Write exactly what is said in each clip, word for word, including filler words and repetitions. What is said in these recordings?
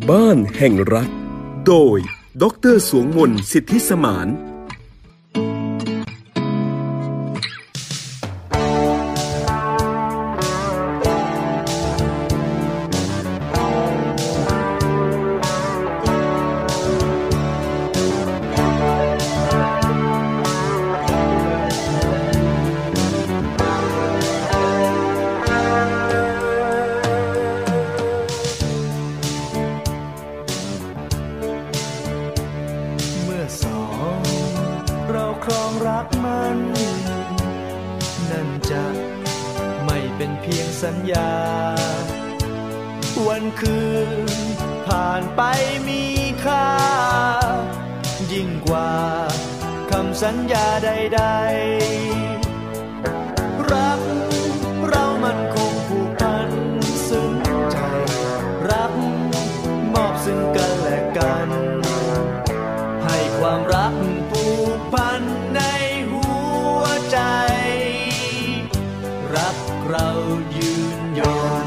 บ้านแห่งรักโดยดร.สวงมนต์สิทธิสมานสัญญาวันคืนผ่านไปมีค่ายิ่งกว่าคำสัญญาใดๆรักเรามันคงผูกพันซึ้งใจรักมอบซึ่งกันและกันให้ความรักผูกพันในหัวใจรักเรายืนยง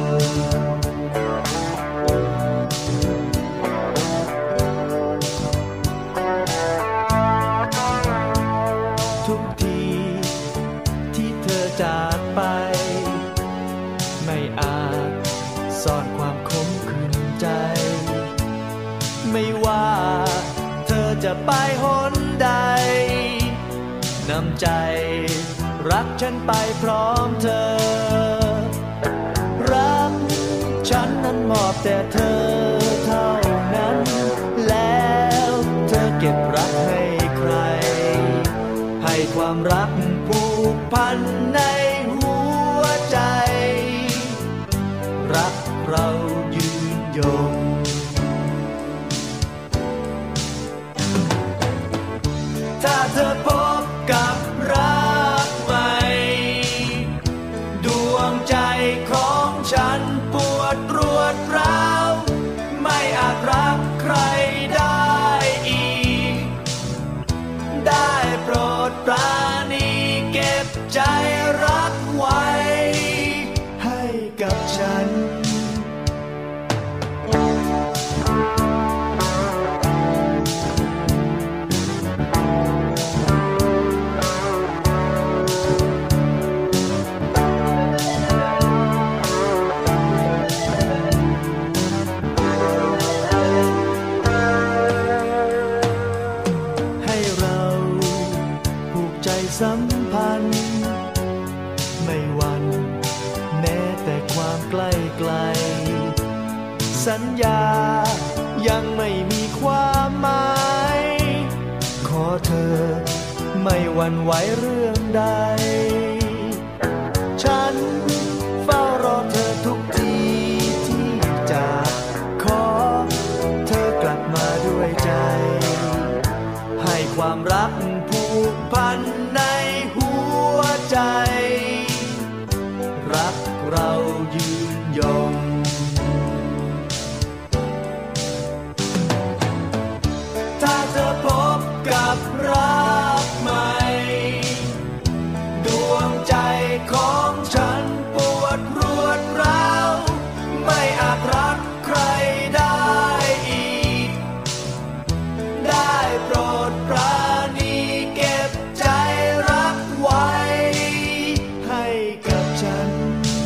ทุกทีที่เธอจากไปไม่อาจซ่อนความขมขื่นใจไม่ว่าเธอจะไปหนใดนำใจรักฉันไปพร้อมเธอรักฉันนั้นมอบแต่เธอเท่านั้นแล้วเธอเก็บรักให้ใครให้ความรักผูกพันในหัวใจรักเรายืนยงถ้าเธอพบกับรักใหม่ดวงใจของฉันปวดรวดร้าวไม่อาจรักใครได้อีกได้โปรดปราณีเก็บใจรักไว้ให้กับฉันสัมพันธ์ไม่หวั่นแม้แต่ความใกล้ไกลสัญญายังไม่มีความหมายขอเธอไม่หวั่นไหวเรื่องใดฉันเฝ้ารอเธอทุกทีที่จากขอเธอกลับมาด้วยใจให้ความรักผูกพันในหัวใจรักเรายืนยงถ้าเธอพบกับรักใหม่ดวงใจของฉันปวดรวดร้าวไม่อาจรักใครได้อีกได้โปรดปราณีเก็บใจรักไว้ให้กับฉัน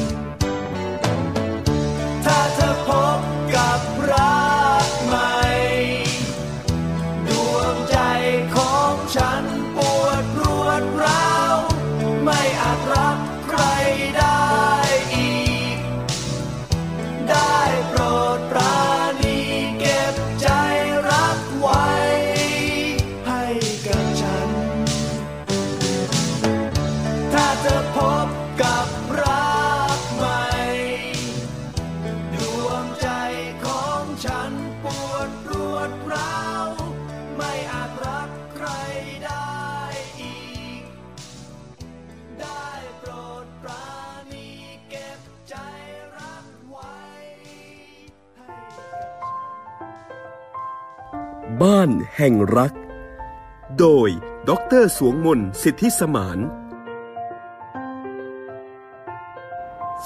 ถ้าเธอพบกับรักใหม่ดวงใจของฉันปวดรวดร้าวไม่อาจรักใครได้อีกได้โปรดปราณีเก็บใจรักไว้ให้กับฉันถ้าเธอพบกับรักใหม่ดวงใจของฉันปวดรวดร้าวไม่อาจรักใครได้อีกได้โปรดปราณีเก็บใจรักไว้ให้บ้านแห่งรักโดยดร.สวงมนต์สิทธิสมาน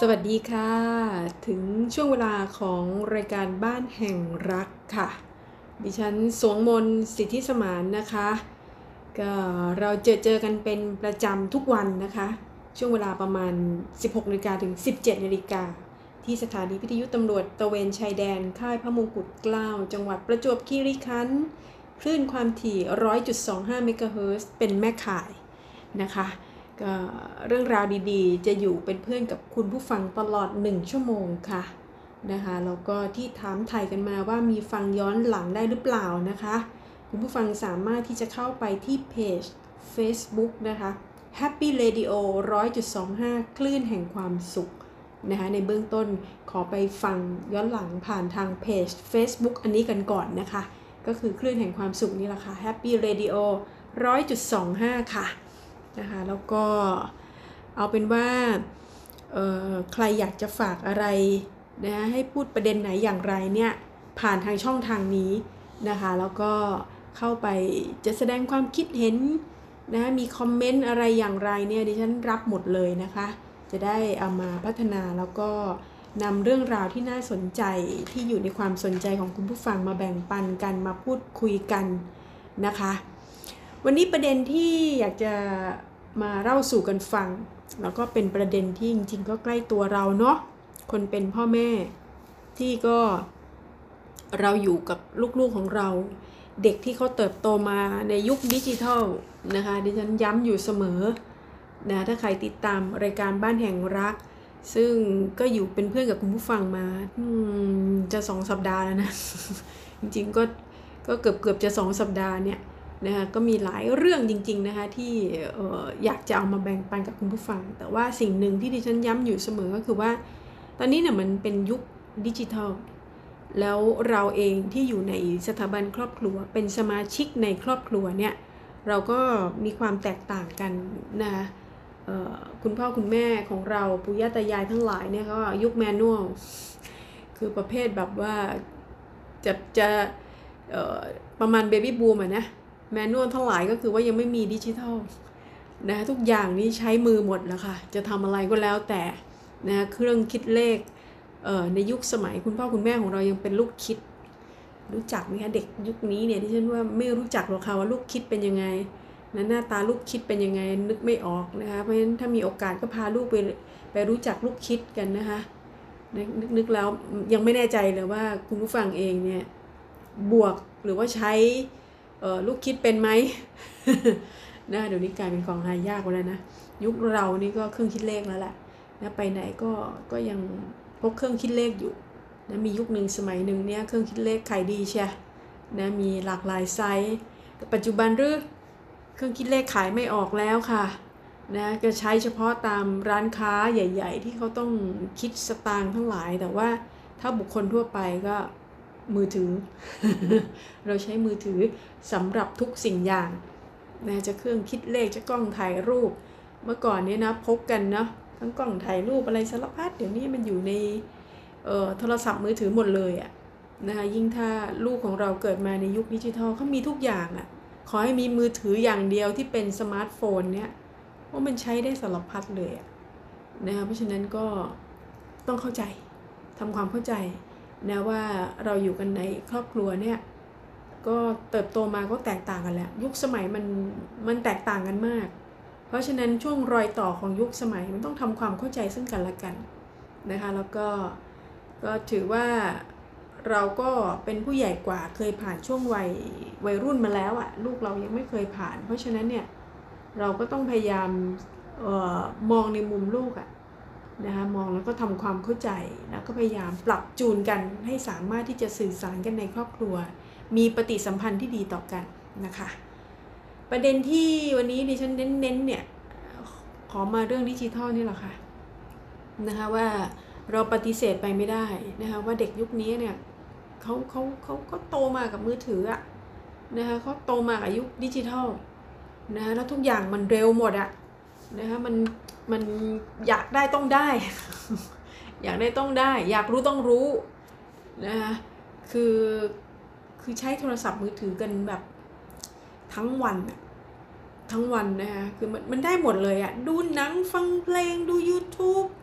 สวัสดีค่ะถึงช่วงเวลาของรายการบ้านแห่งรักค่ะดิฉันสวงมนสิทธิสมานนะคะก็เราเจอเจอกันเป็นประจำทุกวันนะคะช่วงเวลาประมาณ สิบหกนาฬิกา ถึง สิบเจ็ดนาฬิกาที่สถานีวิทยุตำรวจตระเวนชายแดนค่ายพระมงกุฎเกล้าจังหวัดประจวบคีรีขันธ์คลื่นความถี่ หนึ่งร้อยจุดสองห้า เมกะเฮิรตซ์เป็นแม่ข่ายนะคะก็เรื่องราวดีๆจะอยู่เป็นเพื่อนกับคุณผู้ฟังตลอดหนึ่งชั่วโมงค่ะนะคะแล้วก็ที่ถามไถ่กันมาว่ามีฟังย้อนหลังได้หรือเปล่านะคะคุณผู้ฟังสามารถที่จะเข้าไปที่เพจ Facebook นะคะ Happy Radio หนึ่งร้อยจุดสองห้า คลื่นแห่งความสุขนะคะในเบื้องต้นขอไปฟังย้อนหลังผ่านทางเพจ Facebook อันนี้กันก่อนนะคะก็คือคลื่นแห่งความสุขนี่แหละค่ะ Happy Radio หนึ่งร้อยจุดสองห้า ค่ะนะคะแล้วก็เอาเป็นว่าเอ่อใครอยากจะฝากอะไรนะให้พูดประเด็นไหนอย่างไรเนี่ยผ่านทางช่องทางนี้นะคะแล้วก็เข้าไปจะแสดงความคิดเห็นนะมีคอมเมนต์อะไรอย่างไรเนี่ยดิฉันรับหมดเลยนะคะจะได้เอามาพัฒนาแล้วก็นำเรื่องราวที่น่าสนใจที่อยู่ในความสนใจของคุณผู้ฟังมาแบ่งปันกันมาพูดคุยกันนะคะวันนี้ประเด็นที่อยากจะมาเล่าสู่กันฟังแล้วก็เป็นประเด็นที่จริงๆก็ใกล้ตัวเราเนาะคนเป็นพ่อแม่ที่ก็เราอยู่กับลูกๆของเราเด็กที่เขาเติบโตมาในยุคดิจิทัลนะคะดิฉันย้ำอยู่เสมอนะถ้าใครติดตามรายการบ้านแห่งรักซึ่งก็อยู่เป็นเพื่อนกับคุณผู้ฟังมาจะสองสัปดาห์แล้วนะ จริงๆก็ก็เกือบเกือบจะสองสัปดาห์เนี่ยนะคะก็มีหลายเรื่องจริงๆนะคะที่เอ่ออยากจะเอามาแบ่งปันกับคุณผู้ฟังแต่ว่าสิ่งหนึ่งที่ดิฉันย้ำอยู่เสมอก็คือว่าตอนนี้เนี่ยมันเป็นยุคดิจิทัลแล้วเราเองที่อยู่ในสถาบันครอบครัวเป็นสมาชิกในครอบครัวเนี่ยเราก็มีความแตกต่างกันนะคะคุณพ่อคุณแม่ของเราปู่ย่าตายายทั้งหลายเนี่ยก็ยุคแมนนวลคือประเภทแบบว่าจะจะประมาณเบบี้บูมอ่ะนะแมนนวลทั้งหลายก็คือว่ายังไม่มีดิจิทัลนะทุกอย่างนี้ใช้มือหมดแล้วค่ะจะทำอะไรก็แล้วแต่นะเครื่องคิดเลขเอ่อในยุคสมัยคุณพ่อคุณแม่ของเรายังเป็นลูกคิดรู้จักไหมคะเด็กยุคนี้เนี่ยที่ฉันว่าไม่รู้จักหรอกค่ะว่าลูกคิดเป็นยังไงนะหน้าตาลูกคิดเป็นยังไงนึกไม่ออกนะคะเพราะฉะนั้นถ้ามีโอกาสก็พาลูกไปไปรู้จักลูกคิดกันนะคะนึกนึกแล้วยังไม่แน่ใจเลยว่าคุณผู้ฟังเองเนี่ยบวกหรือว่าใช้เอ่อลูกคิดเป็นไหม นะเดี๋ยวนี้กลายเป็นของหายากแล้วนะยุคเรานี่ก็เครื่องคิดเลขแล้วแหละนะไปไหนก็ก็ยังพกเครื่องคิดเลขอยู่นะมียุคหนึ่งสมัยหนึ่งเนี่ยเครื่องคิดเลขขายดีใช่นะมีหลากหลายไซส์แต่ปัจจุบันหรือเครื่องคิดเลขขายไม่ออกแล้วค่ะนะก็ใช้เฉพาะตามร้านค้าใหญ่ๆที่เขาต้องคิดสตางค์ทั้งหลายแต่ว่าถ้าบุคคลทั่วไปก็มือถือ เราใช้มือถือสำหรับทุกสิ่งอย่างนะจะเครื่องคิดเลขจะกล้องถ่ายรูปเมื่อก่อนนี้นะพกกันเนาะทั้งกล้องถ่ายรูปอะไรสารพัดเดี๋ยวนี้มันอยู่ในเอ่อโทรศัพท์มือถือหมดเลยอ่ะนะคะยิ่งถ้าลูกของเราเกิดมาในยุคดิจิทัลเขามีทุกอย่างอ่ะขอให้มีมือถืออย่างเดียวที่เป็นสมาร์ทโฟนเนี่ยว่ามันใช้ได้สารพัดเลยอ่ะนะคะเพราะฉะนั้นก็ต้องเข้าใจทำความเข้าใจนะว่าเราอยู่กันในครอบครัวเนี่ยก็เติบโตมาก็แตกต่างกันแล้วยุคสมัยมันมันแตกต่างกันมากเพราะฉะนั้นช่วงรอยต่อของยุคสมัยมันต้องทำความเข้าใจซึ่งกันและกันนะคะแล้วก็ก็ถือว่าเราก็เป็นผู้ใหญ่กว่าเคยผ่านช่วงวัยวัยรุ่นมาแล้วอ่ะลูกเรายังไม่เคยผ่านเพราะฉะนั้นเนี่ยเราก็ต้องพยายามเอ่อมองในมุมลูกอ่ะนะคะมองแล้วก็ทำความเข้าใจแล้วก็พยายามปรับจูนกันให้สามารถที่จะสื่อสารกันในครอบครัวมีปฏิสัมพันธ์ที่ดีต่อกันนะคะประเด็นที่วันนี้ดิฉันเน้นๆเนี่ยขอมาเรื่องดิจิทัลนี่แหละค่ะนะคะว่าเราปฏิเสธไปไม่ได้นะคะว่าเด็กยุคนี้เนี่ยเขาเขาเขาก็โตมากับมือถืออะนะคะเขาโตมากับยุคดิจิทัลนะคะแล้วทุกอย่างมันเร็วหมดอะนะคะมันมันอยากได้ต้องได้ อยากได้ต้องได้อยากรู้ต้องรู้นะคะคือคือใช้โทรศัพท์มือถือกันแบบทั้งวันทั้งวันนะคะคือมันมันได้หมดเลยอะดูหนังฟังเพลงดู YouTube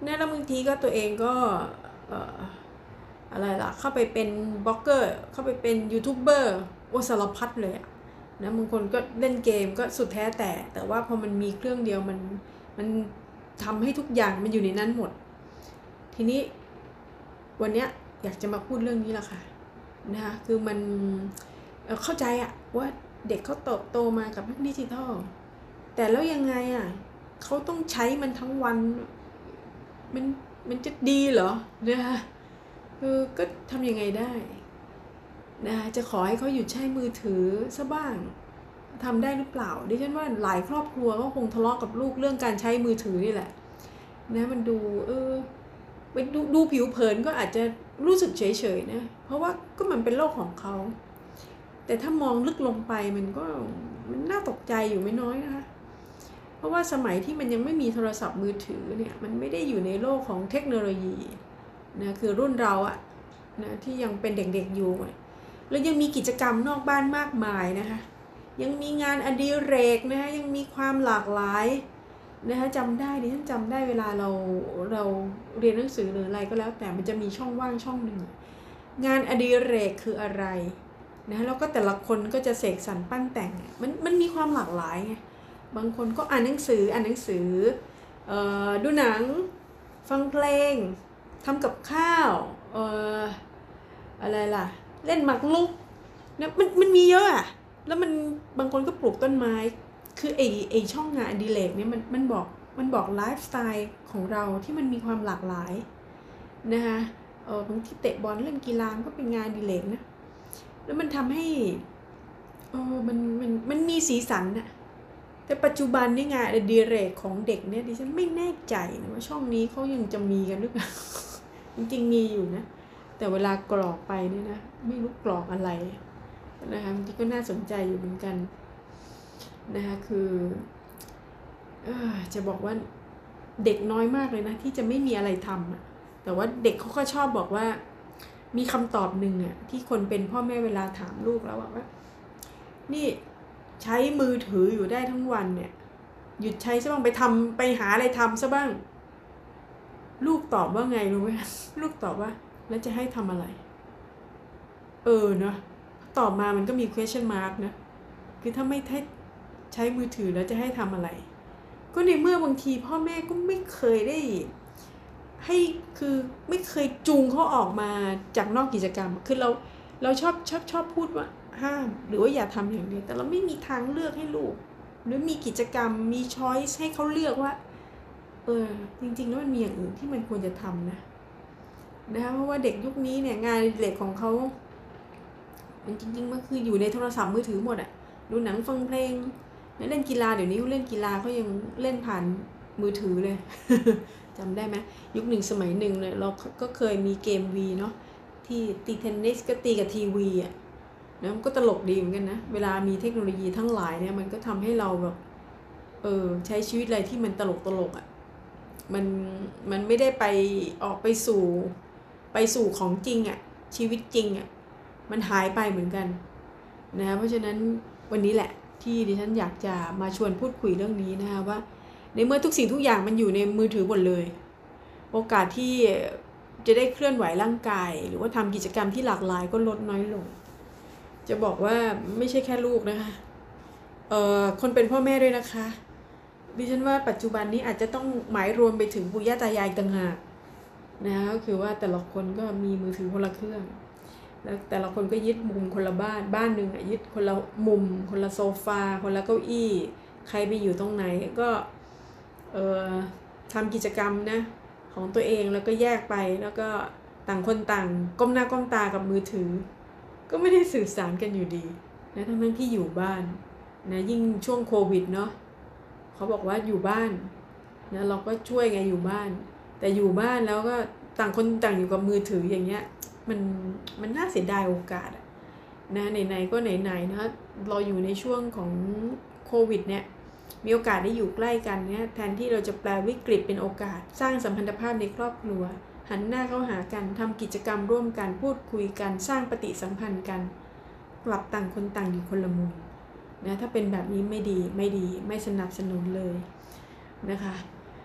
เนี่ยแล้วบางทีก็ตัวเองก็เอ่ออะไรล่ะเข้าไปเป็นบล็อกเกอร์เข้าไปเป็นยูทูบเบอร์โอสารพัดเลยอะนะบางคนก็เล่นเกมก็สุดแท้แต่แต่ว่าพอมันมีเครื่องเดียวมันมันทำให้ทุกอย่างมันอยู่ในนั้นหมดทีนี้วันเนี้ยอยากจะมาพูดเรื่องนี้แหละค่ะนะคะคือมันเข้าใจอะว่าเด็กเขาโตโตมากับดิจิทัลแต่แล้วยังไงอะเขาต้องใช้มันทั้งวันมันมันจะดีเหรอนะคะคือก็ทำยังไงได้นะคะจะขอให้เขาหยุดใช้มือถือซะบ้างทำได้หรือเปล่าดิฉันว่าหลายครอบครัวก็คงทะเลาะกับลูกเรื่องการใช้มือถือนี่แหละนะมันดูเออไปดูดูผิวเผินก็อาจจะรู้สึกเฉยๆนะเพราะว่าก็มันเป็นโลกของเขาแต่ถ้ามองลึกลงไปมันก็มันน่าตกใจอยู่ไม่น้อยนะคะเพราะว่าสมัยที่มันยังไม่มีโทรศัพท์มือถือเนี่ยมันไม่ได้อยู่ในโลกของเทคโนโลยีนะคือรุ่นเราอะนะที่ยังเป็นเด็กๆอยู่แล้วยังมีกิจกรรมนอกบ้านมากมายนะคะยังมีงานอดิเรกนะคะยังมีความหลากหลายนะคะจำได้ดิฉันจำได้เวลาเราเราเรียนหนังสือหรืออะไรก็แล้วแต่มันจะมีช่องว่างช่องหนึ่งงานอดิเรกคืออะไรนะแล้วก็แต่ละคนก็จะเสกสรรปั้นแต่งมันมันมีความหลากหลายไงบางคนก็อ่านหนังสืออ่านหนังสือเอ่อดูหนังฟังเพลงทำกับข้าวเอ่ออะไรล่ะเล่นหมากรุกนะมันมันมีเยอะอะแล้วมันบางคนก็ปลูกต้นไม้คือไอไอช่องงานอดิเรกเนี่ยมันมันบอกมันบอกไลฟ์สไตล์ของเราที่มันมีความหลากหลายนะคะเออบางทีเตะบอลเล่นกีฬาก็เป็นงานอดิเรกนะแล้วมันทำให้เออมันมันมันมีสีสันนะแต่ปัจจุบันนี่งานอดิเรกของเด็กเนี่ยดิฉันไม่แน่ใจนะว่าช่องนี้เขายังจะมีกันหรือเปล่า จริงๆมีอยู่นะแต่เวลากรอกไปเนี่ยนะไม่รู้กรอกอะไรนะคะบางทีก็น่าสนใจอยู่เหมือนกันนะคะคือเออจะบอกว่าเด็กน้อยมากเลยนะที่จะไม่มีอะไรทำอ่ะแต่ว่าเด็กเขาก็ชอบบอกว่ามีคำตอบหนึ่งอ่ะที่คนเป็นพ่อแม่เวลาถามลูกแล้วว่านี่ใช้มือถืออยู่ได้ทั้งวันเนี่ยหยุดใช้ซะบ้างไปทำไปหาอะไรทำซะบ้างลูกตอบว่าไงรู้ไหมลูกตอบว่าแล้วจะให้ทำอะไรเออเนาะตอบมามันก็มี question mark นะคือถ้าไม่ใช้มือถือแล้วจะให้ทำอะไรก็ในเมื่อบางทีพ่อแม่ก็ไม่เคยได้ให้คือไม่เคยจูงเขาออกมาจากนอกกิจกรรมคือเราเราชอบชอบชอบพูดว่าห้ามหรือว่าอย่าทำอย่างนี้แต่เราไม่มีทางเลือกให้ลูกหรือมีกิจกรรมมีช้อยส์ให้เขาเลือกว่าเออจริงๆแล้วมันมีอย่างอื่นที่มันควรจะทำนะนะคะเพราะว่าเด็กยุคนี้เนี่ยงานเด็กของเขามันจริงๆมันคืออยู่ในโทรศัพท์มือถือหมดอะดูหนังฟังเพลงเล่นกีฬาเดี๋ยวนี้เขาเล่นกีฬาเขายังเล่นผ่านมือถือเลย จำได้ไหมยุคหนึ่งสมัยหนึ่งเลยเราก็เคยมีเกมวีเนาะที่ตีเทนนิสก็ตีกับทีวีอ่ะนะมันก็ตลกดีเหมือนกันนะเวลามีเทคโนโลยีทั้งหลายเนี่ยมันก็ทำให้เราแบบเออใช้ชีวิตอะไรที่มันตลกตลกอ่ะมันมันไม่ได้ไปออกไปสู่ไปสู่ของจริงอ่ะชีวิตจริงอ่ะมันหายไปเหมือนกันนะเพราะฉะนั้นวันนี้แหละที่ดิฉันอยากจะมาชวนพูดคุยเรื่องนี้นะคะว่าในเมื่อทุกสิ่งทุกอย่างมันอยู่ในมือถือหมดเลยโอกาสที่จะได้เคลื่อนไหวร่างกายหรือว่าทำกิจกรรมที่หลากหลายก็ลดน้อยลงจะบอกว่าไม่ใช่แค่ลูกนะคะเอ่อคนเป็นพ่อแม่ด้วยนะคะดิฉันว่าปัจจุบันนี้อาจจะต้องหมายรวมไปถึงปู่ย่าตายายต่างหากนะก็คือว่าแต่ละคนก็มีมือถือคนละเครื่องแล้วแต่ละคนก็ยึดมุมคนละบ้านบ้านหนึ่งอ่ะยึดคนละมุมคนละโซฟาคนละเก้าอี้ใครไปอยู่ตรงไหนก็เอ่อทำกิจกรรมนะของตัวเองแล้วก็แยกไปแล้วก็ต่างคนต่างก้มหน้าก้มตากับมือถือก็ไม่ได้สื่อสารกันอยู่ดีนะทั้งทั้งที่อยู่บ้านนะยิ่งช่วงโควิดเนาะเขาบอกว่าอยู่บ้านนะเราก็ช่วยไงอยู่บ้านแต่อยู่บ้านแล้วก็ต่างคนต่างอยู่กับมือถืออย่างเงี้ยมันมันน่าเสียดายโอกาสนะไหนๆก็ไหนๆนะเราอยู่ในช่วงของโควิดเนี่ยมีโอกาสได้อยู่ใกล้กันเนี่ยแทนที่เราจะแปลวิกฤตเป็นโอกาสสร้างสัมพันธภาพในครอบครัวหันหน้าเข้าหากันทำกิจกรรมร่วมกันพูดคุยกันสร้างปฏิสัมพันธ์กันกลับต่างคนต่างอยู่คนละมุมนะถ้าเป็นแบบนี้ไม่ดีไม่ดีไม่สนับสนุนเลยนะคะ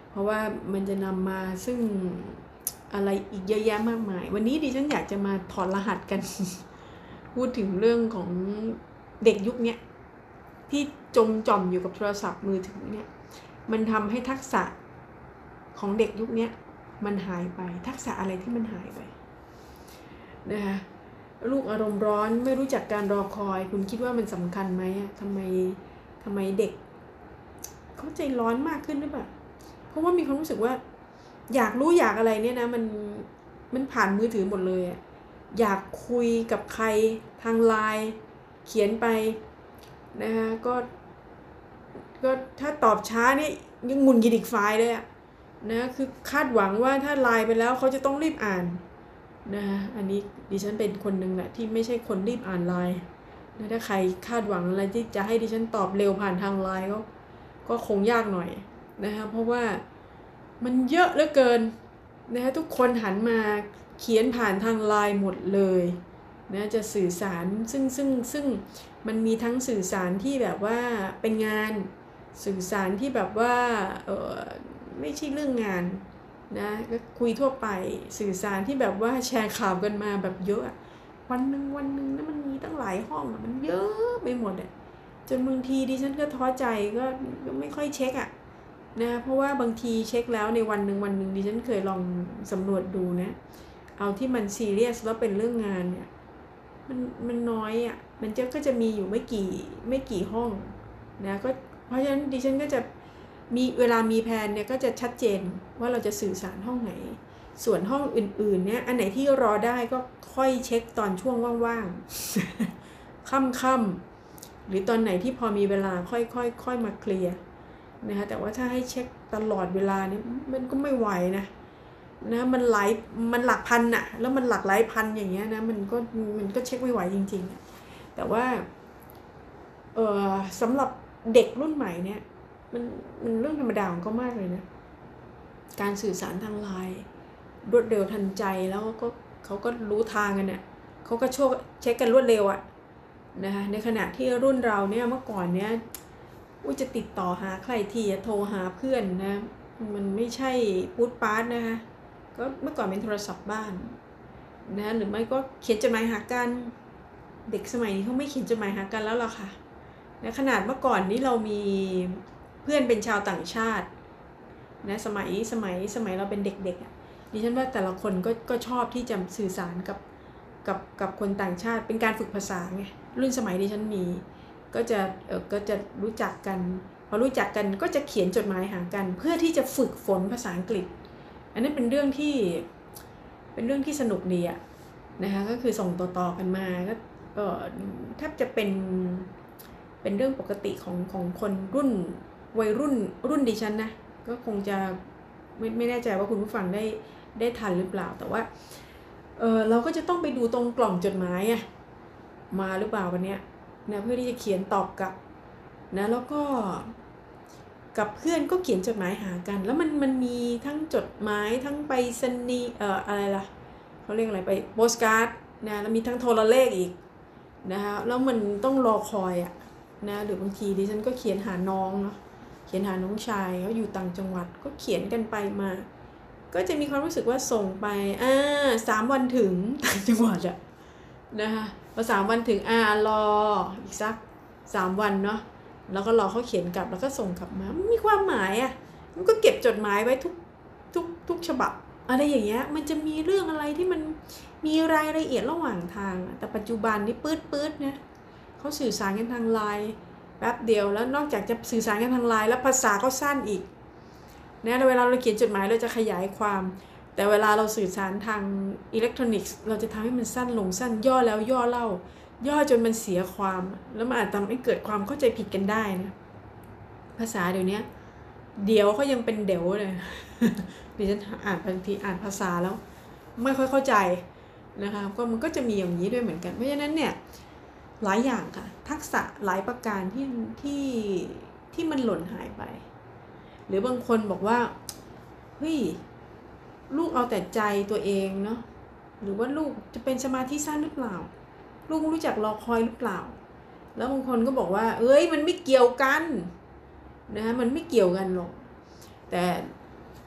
เพราะว่ามันจะนำมาซึ่งอะไรอีกเยอะแยะมากมายวันนี้ดิฉันอยากจะมาถอดรหัสกัน พูดถึงเรื่องของเด็กยุคนี้ที่จมจ่อมอยู่กับโทรศัพท์มือถือเนี่ยมันทำให้ทักษะของเด็กยุคนี้มันหายไปทักษะอะไรที่มันหายไปนะคะลูกอารมณ์ร้อนไม่รู้จักการรอคอยคุณคิดว่ามันสำคัญไหมทำไมทำไมเด็กเขาใจร้อนมากขึ้นหรือเปล่าเพราะว่ามีความรู้สึกว่าอยากรู้อยากอะไรเนี่ยนะมันมันผ่านมือถือหมดเลยอะอยากคุยกับใครทางไลน์เขียนไปนะคะก็ก็ถ้าตอบช้าเนี่ยยังงุนงิดอีกฝ่ายเลยอะนะคือคาดหวังว่าถ้าไลน์ไปแล้วเขาจะต้องรีบอ่านนะคะอันนี้ดิฉันเป็นคนหนึ่งแหละที่ไม่ใช่คนรีบอ่านไลน์นะถ้าใครคาดหวังอะไรที่จะให้ดิฉันตอบเร็วผ่านทางไลน์ก็ก็คงยากหน่อยนะคะเพราะว่ามันเยอะเหลือเกินนะคะทุกคนหันมาเขียนผ่านทางไลน์หมดเลยนะจะสื่อสารซึ่งซึ่งซึ่งมันมีทั้งสื่อสารที่แบบว่าเป็นงานสื่อสารที่แบบว่าเออไม่ใช่เรื่องงานนะก็คุยทั่วไปสื่อสารที่แบบว่าแชร์ข่าวกันมาแบบเยอะวันหนึ่งวันหนึ่งนะมันมีตั้งหลายห้องมันเยอะไปหมดอ่ะจนบางทีดิฉันก็ท้อใจก็ไม่ค่อยเช็คอ่ะนะเพราะว่าบางทีเช็คแล้วในวันหนึ่งวันหนึ่งดิฉันเคยลองสำรวจดูนะเอาที่มันซีเรียสแล้วเป็นเรื่องงานเนี่ยมันมันน้อยอ่ะมันจะก็จะมีอยู่ไม่กี่ไม่กี่ห้องนะก็เพราะฉะนั้นดิฉันก็จะมีเวลามีแผนเนี่ยก็จะชัดเจนว่าเราจะสื่อสารห้องไหนส่วนห้องอื่นๆเนี่ยอันไหนที่รอได้ก็ค่อยเช็คตอนช่วงว่างๆ ค่ำๆหรือตอนไหนที่พอมีเวลาค่อยๆค่อยมาเคลียร์นะคะแต่ว่าถ้าให้เช็คตลอดเวลาเนี่ยมันก็ไม่ไหวนะนะมันหลายมันหลักพันอะแล้วมันหลักหลายพันอย่างเงี้ยนะมันก็มันก็เช็คไม่ไหวจริงๆแต่ว่าเออสำหรับเด็กรุ่นใหม่เนี่ยมันมันเรื่องธรรมดาของเขามากเลยนะการสื่อสารทางไลน์รวดเร็วทันใจแล้วก็เขาก็รู้ทางกันเนี่ยเขาก็โชคเช็คกันรวดเร็วอะนะคะในขณะที่รุ่นเราเนี่ยเมื่อก่อนเนี่ยอุ้ยจะติดต่อหาใครทีจะโทรหาเพื่อนนะมันไม่ใช่พูดปาร์ตนะคะก็เมื่อก่อนเป็นโทรศัพท์บ้านนะหรือไม่ก็เขียนจดหมายหากันเด็กสมัยนี้เขาไม่เขียนจดหมายหากันแล้วหรอกค่ะในขนาดเมื่อก่อนนี้เรามีเพื่อนเป็นชาวต่างชาตินะสมัยสมัยสมัยเราเป็นเด็กๆอ่ะดิฉันว่าแต่ละคนก็ก็ชอบที่จะสื่อสารกับกับกับคนต่างชาติเป็นการฝึกภาษาไงรุ่นสมัยดิฉันมีก็จะเออก็จะรู้จักกันพอรู้จักกันก็จะเขียนจดหมายหากันเพื่อที่จะฝึกฝนภาษาอังกฤษอันนั้นเป็นเรื่องที่เป็นเรื่องที่สนุกดีอ่ะนะคะก็คือส่งต่อๆกันมาก็เออแทบจะเป็นเป็นเรื่องปกติของของคนรุ่นวัยรุ่นรุ่นดิฉันนะก็คงจะไม่ไม่แน่ใจว่าคุณผู้ฟังได้ได้ทันหรือเปล่าแต่ว่าเออเราก็จะต้องไปดูตรงกล่องจดหมายอะมาหรือเปล่าวันเนี้ยนะเพื่อที่จะเขียนตอบกลับนะแล้วก็กับเพื่อนก็เขียนจดหมายหากันแล้วมันมันมีทั้งจดหมายทั้งไปสนีเอ่ออะไรล่ะเขาเรียกอะไรไปโปสการ์ดนะแล้วมีทั้งโทรเลขอีกนะคะแล้วมันต้องรอคอยอะนะหรือบางทีดิฉันก็เขียนหาน้องเนาะเขียนหาน้องชายเขาอยู่ต่างจังหวัดก็เขียนกันไปมาก็จะมีความรู้สึกว่าส่งไปอ่าสามวันถึงต่างจังหวัดอะนะคะพอสามวันถึงอ่ารออีกสักสามวันเนาะแล้วก็รอเขาเขียนกลับแล้วก็ส่งกลับมามีความหมายอ่ะมันก็เก็บจดหมายไว้ทุกทุกทุกฉบับอะไรอย่างเงี้ยมันจะมีเรื่องอะไรที่มันมีรายละเอียดระหว่างทางแต่ปัจจุบันนี่ปื๊ดปื๊ดนะเขาสื่อสารกันทางไลน์แป๊บเดียวแล้วนอกจากจะสื่อสารกันทางไลน์แล้วภาษาก็สั้นอีกนะเวลาเราเขียนจดหมายเราจะขยายความแต่เวลาเราสื่อสารทางอิเล็กทรอนิกส์เราจะทำให้มันสั้นลงสั้นย่อแล้วย่อเล่าย่อจนมันเสียความแล้วมันอาจทำให้เกิดความเข้าใจผิดกันได้นะภาษาเดี๋ยวนี้เดี๋ยวเขายังเป็นเดี๋ยวเลย ดิฉันอ่านบางทีอ่านภาษาแล้วไม่ค่อยเข้าใจนะคะก็มันก็จะมีอย่างนี้ด้วยเหมือนกันเพราะฉะนั้นเนี่ยหลายอย่างค่ะทักษะหลายประการที่ที่ที่มันหล่นหายไปหรือบางคนบอกว่าเฮ้ยลูกเอาแต่ใจตัวเองเนาะหรือว่าลูกจะเป็นสมาธิสั้นหรือเปล่าลูกรู้จักรอคอยหรือเปล่าแล้วบางคนก็บอกว่าเอ้ยมันไม่เกี่ยวกันนะมันไม่เกี่ยวกันหรอกแต่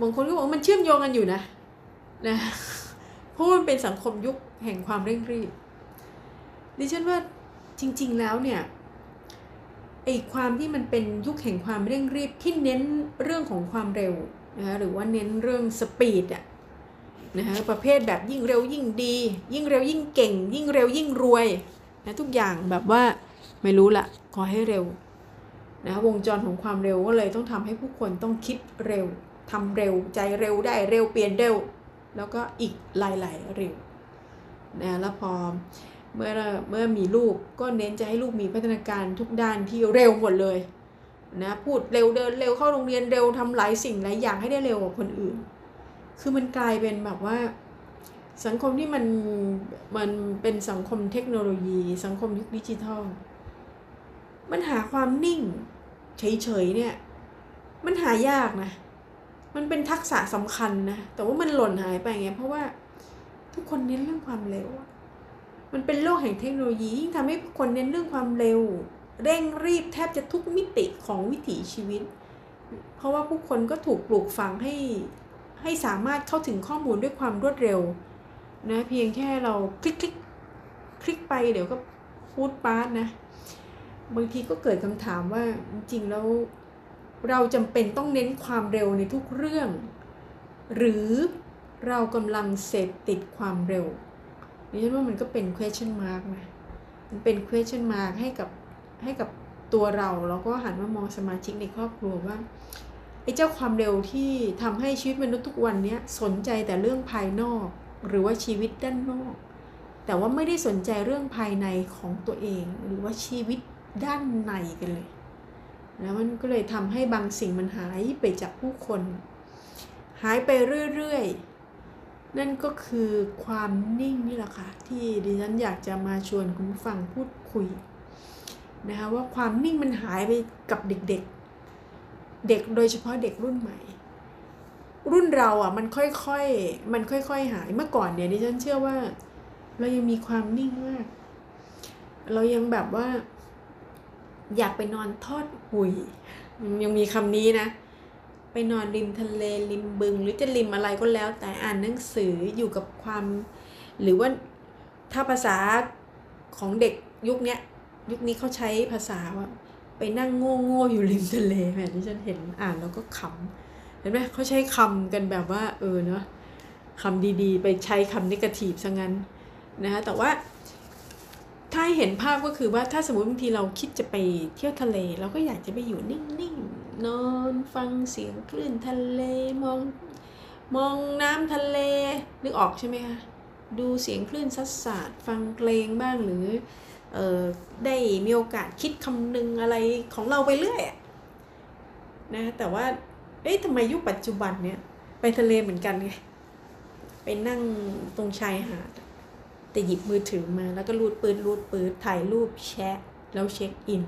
บางคนก็บอกมันเชื่อมโยงกันอยู่นะนะเพราะมันเป็นสังคมยุคแห่งความเร่งรีบดิฉันว่าจริงๆแล้วเนี่ยไอ้ความที่มันเป็นยุคแห่งความเร่งรีบที่เน้นเรื่องของความเร็วนะคะหรือว่าเน้นเรื่องสปีดอะนะคะประเภทแบบยิ่งเร็วยิ่งดียิ่งเร็วยิ่งเก่งยิ่งเร็วยิ่งรวยนะทุกอย่างแบบว่าไม่รู้ละขอให้เร็วนะวงจรของความเร็วก็เลยต้องทำให้ผู้คนต้องคิดเร็วทำเร็วใจเร็วได้เร็วเปลี่ยนเร็วแล้วก็อีกหลายๆเร็วนะแล้วพอเมื่อเมื่อมีลูกก็เน้นจะให้ลูกมีพัฒนาการทุกด้านที่เร็วหมดเลยนะพูดเร็วเดินเร็วเข้าโรงเรียนเร็วทำหลายสิ่งหลายอย่างให้ได้เร็วกว่าคนอื่นคือมันกลายเป็นแบบว่าสังคมที่มันมันเป็นสังคมเทคโนโลยีสังคมยุคดิจิทัลมันหาความนิ่งเฉยๆเนี่ยมันหายากนะมันเป็นทักษะสำคัญนะแต่ว่ามันหล่นหายไปไงเพราะว่าทุกคนเน้นเรื่องความเร็วมันเป็นโลกแห่งเทคโนโลยียิ่งทำให้คนเน้นเรื่องความเร็วเร่งรีบแทบจะทุกมิติของวิถีชีวิตเพราะว่าผู้คนก็ถูกปลูกฝังให้ให้สามารถเข้าถึงข้อมูลด้วยความรวดเร็วนะเพียงแค่เราคลิกคลิกคลิกไปเดี๋ยวก็ฟูดปาสนะบางทีก็เกิดคำถามว่าจริงๆแล้วเราจำเป็นต้องเน้นความเร็วในทุกเรื่องหรือเรากำลังเสพติดความเร็วดิฉันว่ามันก็เป็น question mark นะมันเป็น question mark ให้กับให้กับตัวเราแล้วก็หันมามองสมาชิกในครอบครัวว่าไอ้เจ้าความเร็วที่ทำให้ชีวิตมนุษย์ทุกวันนี้สนใจแต่เรื่องภายนอกหรือว่าชีวิตด้านนอกแต่ว่าไม่ได้สนใจเรื่องภายในของตัวเองหรือว่าชีวิตด้านในกันเลยแล้วมันก็เลยทำให้บางสิ่งมันหายไปจากผู้คนหายไปเรื่อยๆนั่นก็คือความนิ่งนี่แหละค่ะที่ดิฉันอยากจะมาชวนคุณฟังพูดคุยนะคะว่าความนิ่งมันหายไปกับเด็กๆเด็กโดยเฉพาะเด็กรุ่นใหม่รุ่นเราอ่ะมันค่อยๆมันค่อยๆหายเมื่อก่อนเนี่ยดิฉันเชื่อว่าเรายังมีความนิ่งมากเรายังแบบว่าอยากไปนอนทอดหุยยังมีคำนี้นะไปนอนริมทะเลริมบึงหรือจะริมอะไรก็แล้วแต่อ่านหนังสืออยู่กับความหรือว่าถ้าภาษาของเด็กยุคนี้ยุคนี้เขาใช้ภาษาว่าไปนั่งโง่ๆอยู่ริมทะเลแหมที่ฉันเห็นอ่านแล้วก็ขำเห็นไหมเขาใช้คำกันแบบว่าเออเนาะคำดีๆไปใช้คำเนกาทีฟซะงั้นนะคะแต่ว่าถ้าเห็นภาพก็คือว่าถ้าสมมติบางทีเราคิดจะไปเที่ยวทะเลเราก็อยากจะไปอยู่นิ่งๆนอนฟังเสียงคลื่นทะเลมองมองน้ำทะเลนึกออกใช่ไหมคะดูเสียงคลื่นซัดสาดฟังเพลงบ้างหรือเอ่อได้มีโอกาสคิดคำนึงอะไรของเราไปเรื่อยนะแต่ว่าเอ๊ะทำไมยุคปัจจุบันเนี่ยไปทะเลเหมือนกันไงไปนั่งตรงชายหาดแต่หยิบมือถือมาแล้วก็รูดปืนรูดปืนถ่ายรูปแชะแล้วเช็คอิน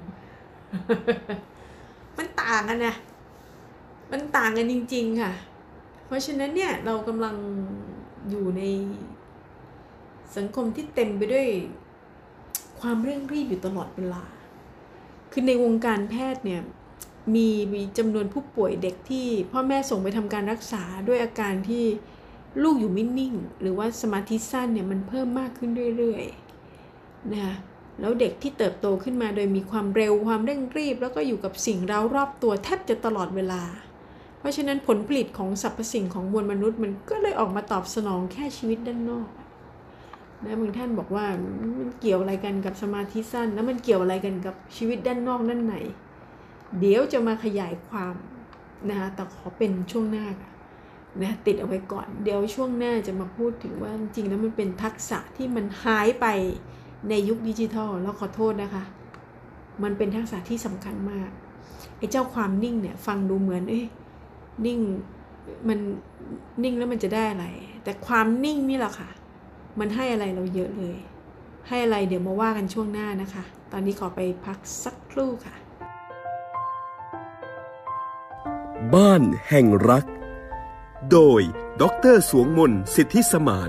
มันต่างกันนะมันต่างกันจริงๆค่ะเพราะฉะนั้นเนี่ยเรากำลังอยู่ในสังคมที่เต็มไปด้วยความเร่งรีบอยู่ตลอดเวลาคือในวงการแพทย์เนี่ยมีมีจำนวนผู้ป่วยเด็กที่พ่อแม่ส่งไปทำการรักษาด้วยอาการที่ลูกอยู่ไม่นิ่งหรือว่าสมาธิสั้นเนี่ยมันเพิ่มมากขึ้นเรื่อยๆนะคะแล้วเด็กที่เติบโตขึ้นมาโดยมีความเร็วความเร่งรีบแล้วก็อยู่กับสิ่งเร้ารอบตัวแทบจะตลอดเวลาเพราะฉะนั้นผลผลิตของสรรพสิ่งของมวลมนุษย์มันก็เลยออกมาตอบสนองแค่ชีวิตด้านนอกนะบางท่านบอกว่ามันเกี่ยวอะไรกันกับสมาธิสั้นแล้วมันเกี่ยวอะไรกันกับชีวิตด้านนอกด้านในเดี๋ยวจะมาขยายความนะคะแต่ขอเป็นช่วงหน้าค่ะนะติดเอาไว้ก่อนเดี๋ยวช่วงหน้าจะมาพูดถึงว่าจริงๆแล้วมันเป็นทักษะที่มันหายไปในยุคดิจิทัลแล้วขอโทษนะคะมันเป็นทักษะที่สำคัญมากไอ้เจ้าความนิ่งเนี่ยฟังดูเหมือนเอ้ยนิ่งมันนิ่งแล้วมันจะได้อะไรแต่ความนิ่งนี่แหละค่ะมันให้อะไรเราเยอะเลยให้อะไรเดี๋ยวมาว่ากันช่วงหน้านะคะตอนนี้ขอไปพักสักครู่ค่ะบ้านแห่งรักโดยดร.สวงมนต์สิทธิสมาน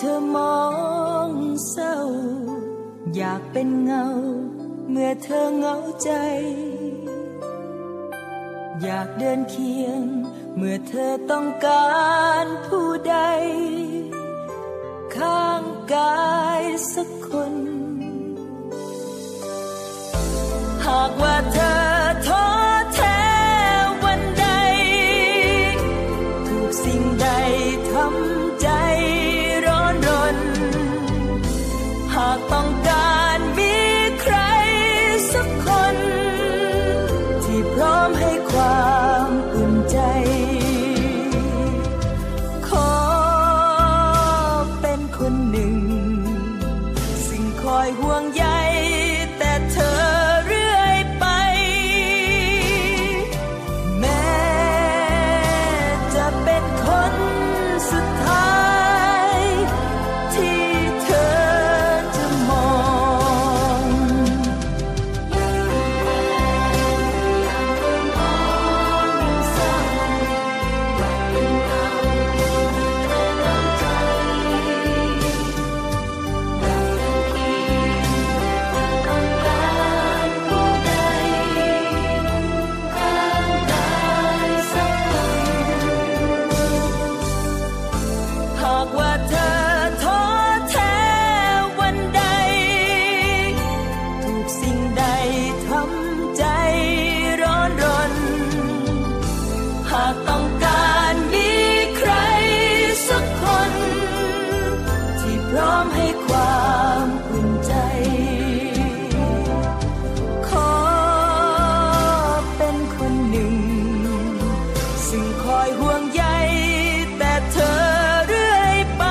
ธอมองเศร้าอยากเป็นเงาเมื่อเธอเหงาใจอยากเดินเคียงเมื่อเธอต้องการผู้ใดข้างกายสักคนหากว่าเธอท้อแท้วันใดถูกสิ่งใดทำใจร้อนรนหากต้องการมีใครสักคนที่พร้อมให้ความอุ่นใจขอเป็นคนหนึ่งซึ่งคอยห่วงใยแต่เธอเรื่อยไปแม้จะเป็นคนสุดท้ายที่เธอจะมองหากว่าเธอท้อแท้วันใดถูกสิ่งใดทำใจร้อนรนหากต้องการมีใครสักคนที่พร้อมให้ความอุ่นใจขอเป็นคนหนึ่งซึ่งคอยห่วงใยแต่เธอเรื่อยไป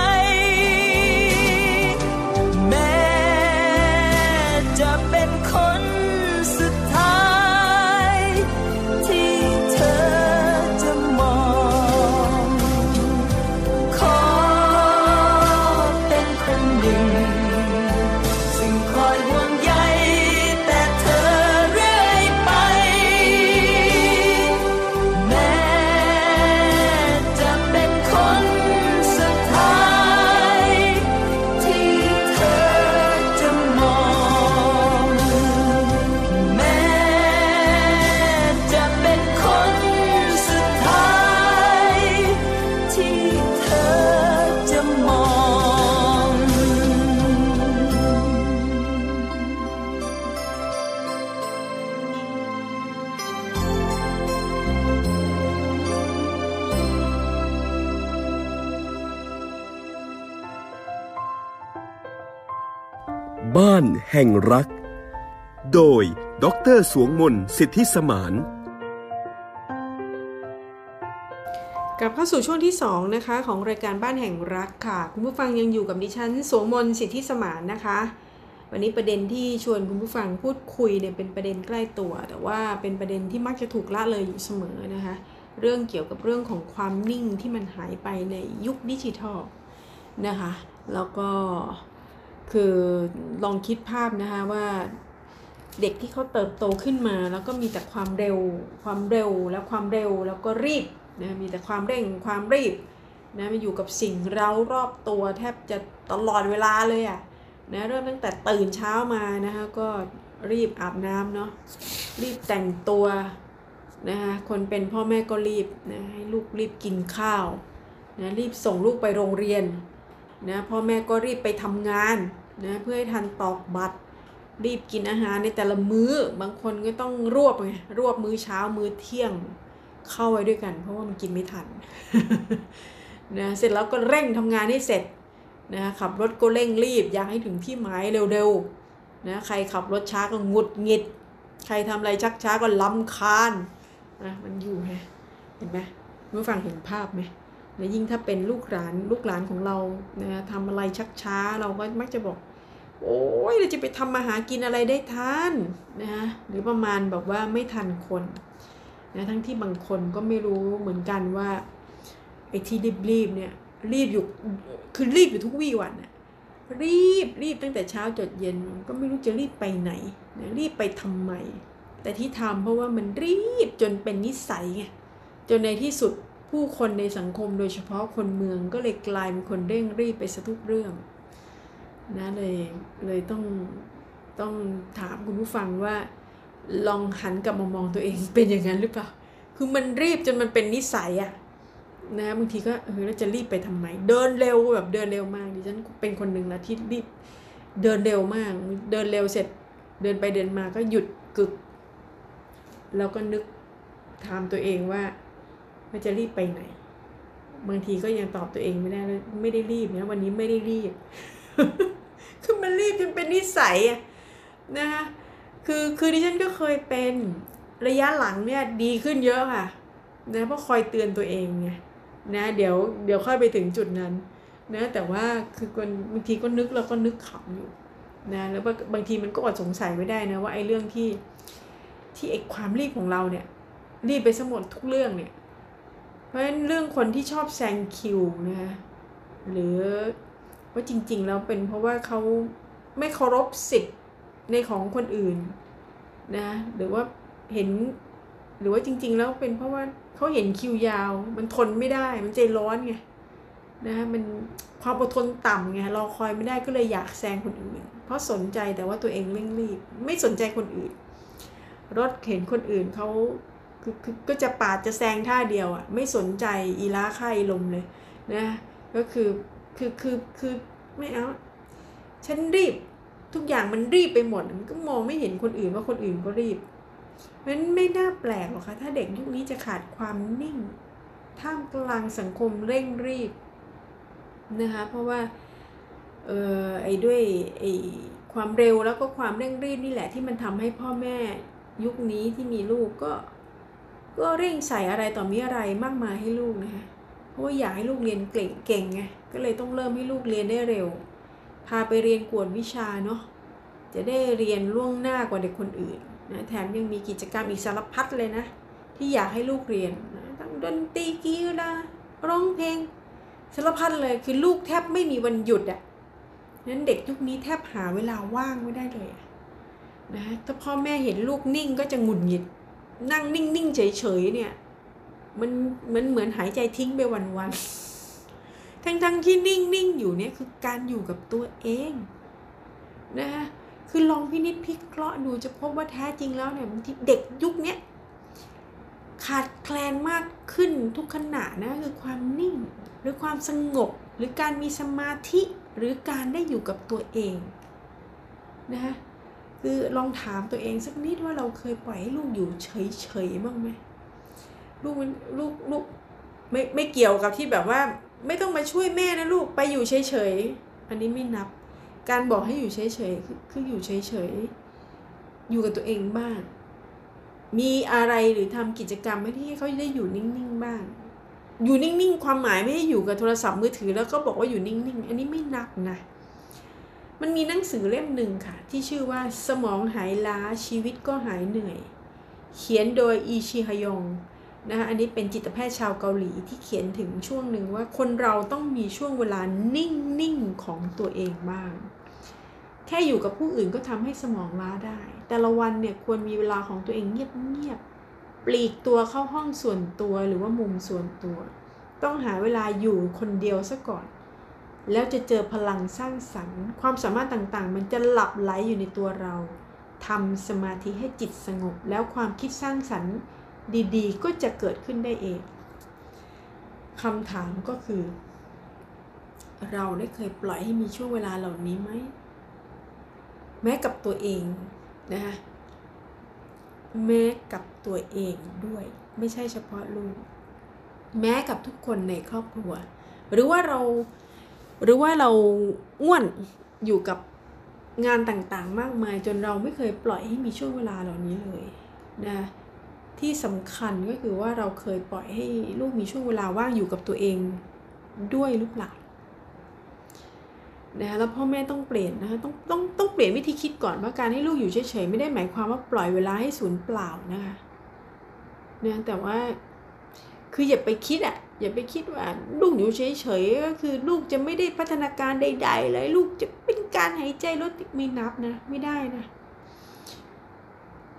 แม้จะเป็นคนสุดท้ายที่เธอจะมองขอเป็นคนหนึ่งซึ่งคอยห่วงใยแต่เธอเรื่อยไปแม้จะเป็นคนสุดท้ายที่เธอจะมองแม้จะเป็นคนสุดท้ายที่เธอจะมองบ้านแห่งรักโดยดร.สวงมนต์สิทธิสมานกลับเข้าสู่ช่วงที่สองนะคะของรายการบ้านแห่งรักค่ะคุณผู้ฟังยังอยู่กับดิฉันสวงมนต์สิทธิสมานนะคะวันนี้ประเด็นที่ชวนคุณผู้ฟังพูดคุยเนี่ยเป็นประเด็นใกล้ตัวแต่ว่าเป็นประเด็นที่มักจะถูกละเลยอยู่เสมอนะคะเรื่องเกี่ยวกับเรื่องของความนิ่งที่มันหายไปในยุคดิจิทัลนะคะแล้วก็คือลองคิดภาพนะคะว่าเด็กที่เขาเติบโตขึ้นมาแล้วก็มีแต่ความเร็วความเร็วแล้วความเร็วแล้วก็รีบนะมีแต่ความเร่งความรีบนะมาอยู่กับสิ่งเร้ารอบตัวแทบจะตลอดเวลาเลยอ่ะนะเริ่มตั้งแต่ตื่นเช้ามานะคะก็รีบอาบน้ำเนาะรีบแต่งตัวนะคะคนเป็นพ่อแม่ก็รีบนะให้ลูกรีบกินข้าวนะรีบส่งลูกไปโรงเรียนนะพ่อแม่ก็รีบไปทำงานนะเพื่อให้ทันตอกบัตรรีบกินอาหารในแต่ละมื้อบางคนก็ต้องรวบไงรวบมื้อเช้ามื้อเที่ยงเข้าไว้ด้วยกันเพราะว่ามันกินไม่ทัน นะเสร็จแล้วก็เร่งทำงานให้เสร็จนะขับรถก็เร่งรีบอยากให้ถึงที่หมายเร็วๆนะใครขับรถช้าก็หงุดหงิดใครทำอะไรชักช้าก็รำคาญนะมันอยู่ไงเห็นไหมเมื่อฟังเห็นภาพไหมและยิ่งถ้าเป็นลูกหลานลูกหลานของเรานะทำอะไรชักช้าเราก็มักจะบอกโอ้ยเราจะไปทำมาหากินอะไรได้ทันนะฮะหรือประมาณแบบว่าไม่ทันคนนะทั้งที่บางคนก็ไม่รู้เหมือนกันว่าไอ้ที่รีบๆเนี่ยรีบอยู่คือรีบอยู่ทุกวี่วันน่ะรีบรีบตั้งแต่เช้าจดเย็นก็ไม่รู้จะรีบไปไหนนะรีบไปทำไมแต่ที่ทำเพราะว่ามันรีบจนเป็นนิสัยไงจนในที่สุดผู้คนในสังคมโดยเฉพาะคนเมืองก็เลยกลายเป็นคนเร่งรีบไปซะทุกเรื่องนะเลยเลยต้องต้องถามคุณผู้ฟังว่าลองหันกลับมามองตัวเองเป็นอย่างนั้นหรือเปล่าคือมันรีบจนมันเป็นนิสัยอะนะบางทีก็เออแล้วจะรีบไปทำไมเดินเร็วแบบเดินเร็วมากดิฉันเป็นคนหนึ่งนะที่รีบเดินเร็วมากเดินเร็วเสร็จเดินไปเดินมาก็หยุดกึกแล้วก็นึกถามตัวเองว่าว่าจะรีบไปไหนบางทีก็ยังตอบตัวเองไม่ได้เลยไม่ได้รีบนะวันนี้ไม่ได้รีบ คือมันรีบจนเป็นนิสัยอะนะคะคือคือดิฉันก็เคยเป็นระยะหลังเนี่ยดีขึ้นเยอะค่ะนะเพราะคอยเตือนตัวเองไงนะเดี๋ยวเดี๋ยวค่อยไปถึงจุดนั้นนะแต่ว่าคือคนบางทีก็นึกแล้วก็นึกขำอยู่นะแล้วบางทีมันก็อดสงสัยไม่ได้นะว่าไอ้เรื่องที่ที่ไอ้ความรีบของเราเนี่ยรีบไปซะหมดทุกเรื่องเนี่ยเพราะฉะนั้นเรื่องคนที่ชอบแซงคิวนะหรือว่าจริงๆแล้วเป็นเพราะว่าเขาไม่เคารพสิทธิ์ในของคนอื่นนะหรือว่าเห็นหรือว่าจริงๆแล้วเป็นเพราะว่าเขาเห็นคิวยาวมันทนไม่ได้มันใจร้อนไงนะมันความอดทนต่ำไงรอคอยไม่ได้ก็เลยอยากแซงคนอื่นเพราะสนใจแต่ว่าตัวเองเร่งรีบไม่สนใจคนอื่นรถเห็นคนอื่นเขาคือคือก็จะปาดจะแซงท่าเดียวอ่ะไม่สนใจอีล้าค่ายลมเลยนะก็คือคือคือคือไม่เอาฉันรีบทุกอย่างมันรีบไปหมดมันก็มองไม่เห็นคนอื่นว่าคนอื่นก็รีบมันไม่น่าแปลกหรอกค่ะถ้าเด็กยุคนี้จะขาดความนิ่งท่ามกลางสังคมเร่งรีบนะคะเพราะว่าเอ่อไอ้ด้วยไอ้ความเร็วแล้วก็ความเร่งรีบนี่แหละที่มันทำให้พ่อแม่ยุคนี้ที่มีลูกก็ก็เร่งใส่อะไรต่อมีอะไรมากมายให้ลูกนะคะเพราะว่าอยากให้ลูกเรียนเก่งเก่งไงก็เลยต้องเริ่มให้ลูกเรียนได้เร็วพาไปเรียนกวดวิชาเนาะจะได้เรียนล่วงหน้ากว่าเด็กคนอื่นนะแถมยังมีกิจกรรมอีกสารพัดเลยนะที่อยากให้ลูกเรียนนะทั้งดนตรีกีฬาร้องเพลงสารพัดเลยคือลูกแทบไม่มีวันหยุดอ่ะนั้นเด็กยุคนี้แทบหาเวลาว่างไม่ได้เลยนะถ้าพ่อแม่เห็นลูกนิ่งก็จะหงุดหงิดนั่งนิ่งๆเฉยๆเนี่ยมันมันเหมือนหายใจทิ้งไปวันๆทั้งๆที่นิ่งๆอยู่เนี่ยคือการอยู่กับตัวเองนะคือลองพินิจพิเคราะห์ดูจะพบว่าแท้จริงแล้วเนี่ยบางทีเด็กยุคนี้ขาดแคลนมากขึ้นทุกขณะนะคือความนิ่งหรือความสงบหรือการมีสมาธิหรือการได้อยู่กับตัวเองนะคือลองถามตัวเองสักนิดว่าเราเคยปล่อยให้ลูกอยู่เฉยๆบ้างไหมลูกมันลูกลูกไม่ไม่เกี่ยวกับที่แบบว่าไม่ต้องมาช่วยแม่นะลูกไปอยู่เฉยๆอันนี้ไม่นับการบอกให้อยู่เฉยๆคือคืออยู่เฉยๆอยู่กับตัวเองบ้างมีอะไรหรือทำกิจกรรมให้ที่เขาได้อยู่นิ่งๆบ้างอยู่นิ่งๆความหมายไม่ได้อยู่กับโทรศัพท์มือถือแล้วก็บอกว่าอยู่นิ่งๆอันนี้ไม่นับนะมันมีหนังสือเล่มหนึ่งค่ะที่ชื่อว่าสมองหายล้าชีวิตก็หายเหนื่อยเขียนโดยอีชิฮยองนะคะอันนี้เป็นจิตแพทย์ชาวเกาหลีที่เขียนถึงช่วงหนึ่งว่าคนเราต้องมีช่วงเวลานิ่งๆของตัวเองบ้างแค่อยู่กับผู้อื่นก็ทำให้สมองล้าได้แต่ละวันเนี่ยควรมีเวลาของตัวเองเงียบๆปลีกตัวเข้าห้องส่วนตัวหรือว่ามุมส่วนตัวต้องหาเวลาอยู่คนเดียวซะก่อนแล้วจะเจอพลังสร้างสรรค์ความสามารถต่างๆมันจะหลับไหลอยู่ในตัวเราทำสมาธิให้จิตสงบแล้วความคิดสร้างสรรค์ดีๆก็จะเกิดขึ้นได้เองคำถามก็คือเราได้เคยปล่อยให้มีช่วงเวลาเหล่านี้ไหมแม้กับตัวเองนะคะแม้กับตัวเองด้วยไม่ใช่เฉพาะลูกแม้กับทุกคนในครอบครัวหรือว่าเราหรือว่าเราง่วนอยู่กับงานต่างๆมากมายจนเราไม่เคยปล่อยให้มีช่วงเวลาเหล่านี้เลยนะที่สำคัญก็คือว่าเราเคยปล่อยให้ลูกมีช่วงเวลาว่างอยู่กับตัวเองด้วยหรือเปล่านะแล้วพ่อแม่ต้องเปลี่ยนนะคะต้องต้องต้องเปลี่ยนวิธีคิดก่อนว่าการให้ลูกอยู่เฉยๆไม่ได้หมายความว่าปล่อยเวลาให้สูญเปล่านะคะนะแต่ว่าคืออย่าไปคิดอ่ะอย่าไปคิดว่าลูกอยู่เฉยๆก็คือลูกจะไม่ได้พัฒนาการใดๆเลยลูกจะเป็นการหายใจลดไม่นับนะไม่ได้นะ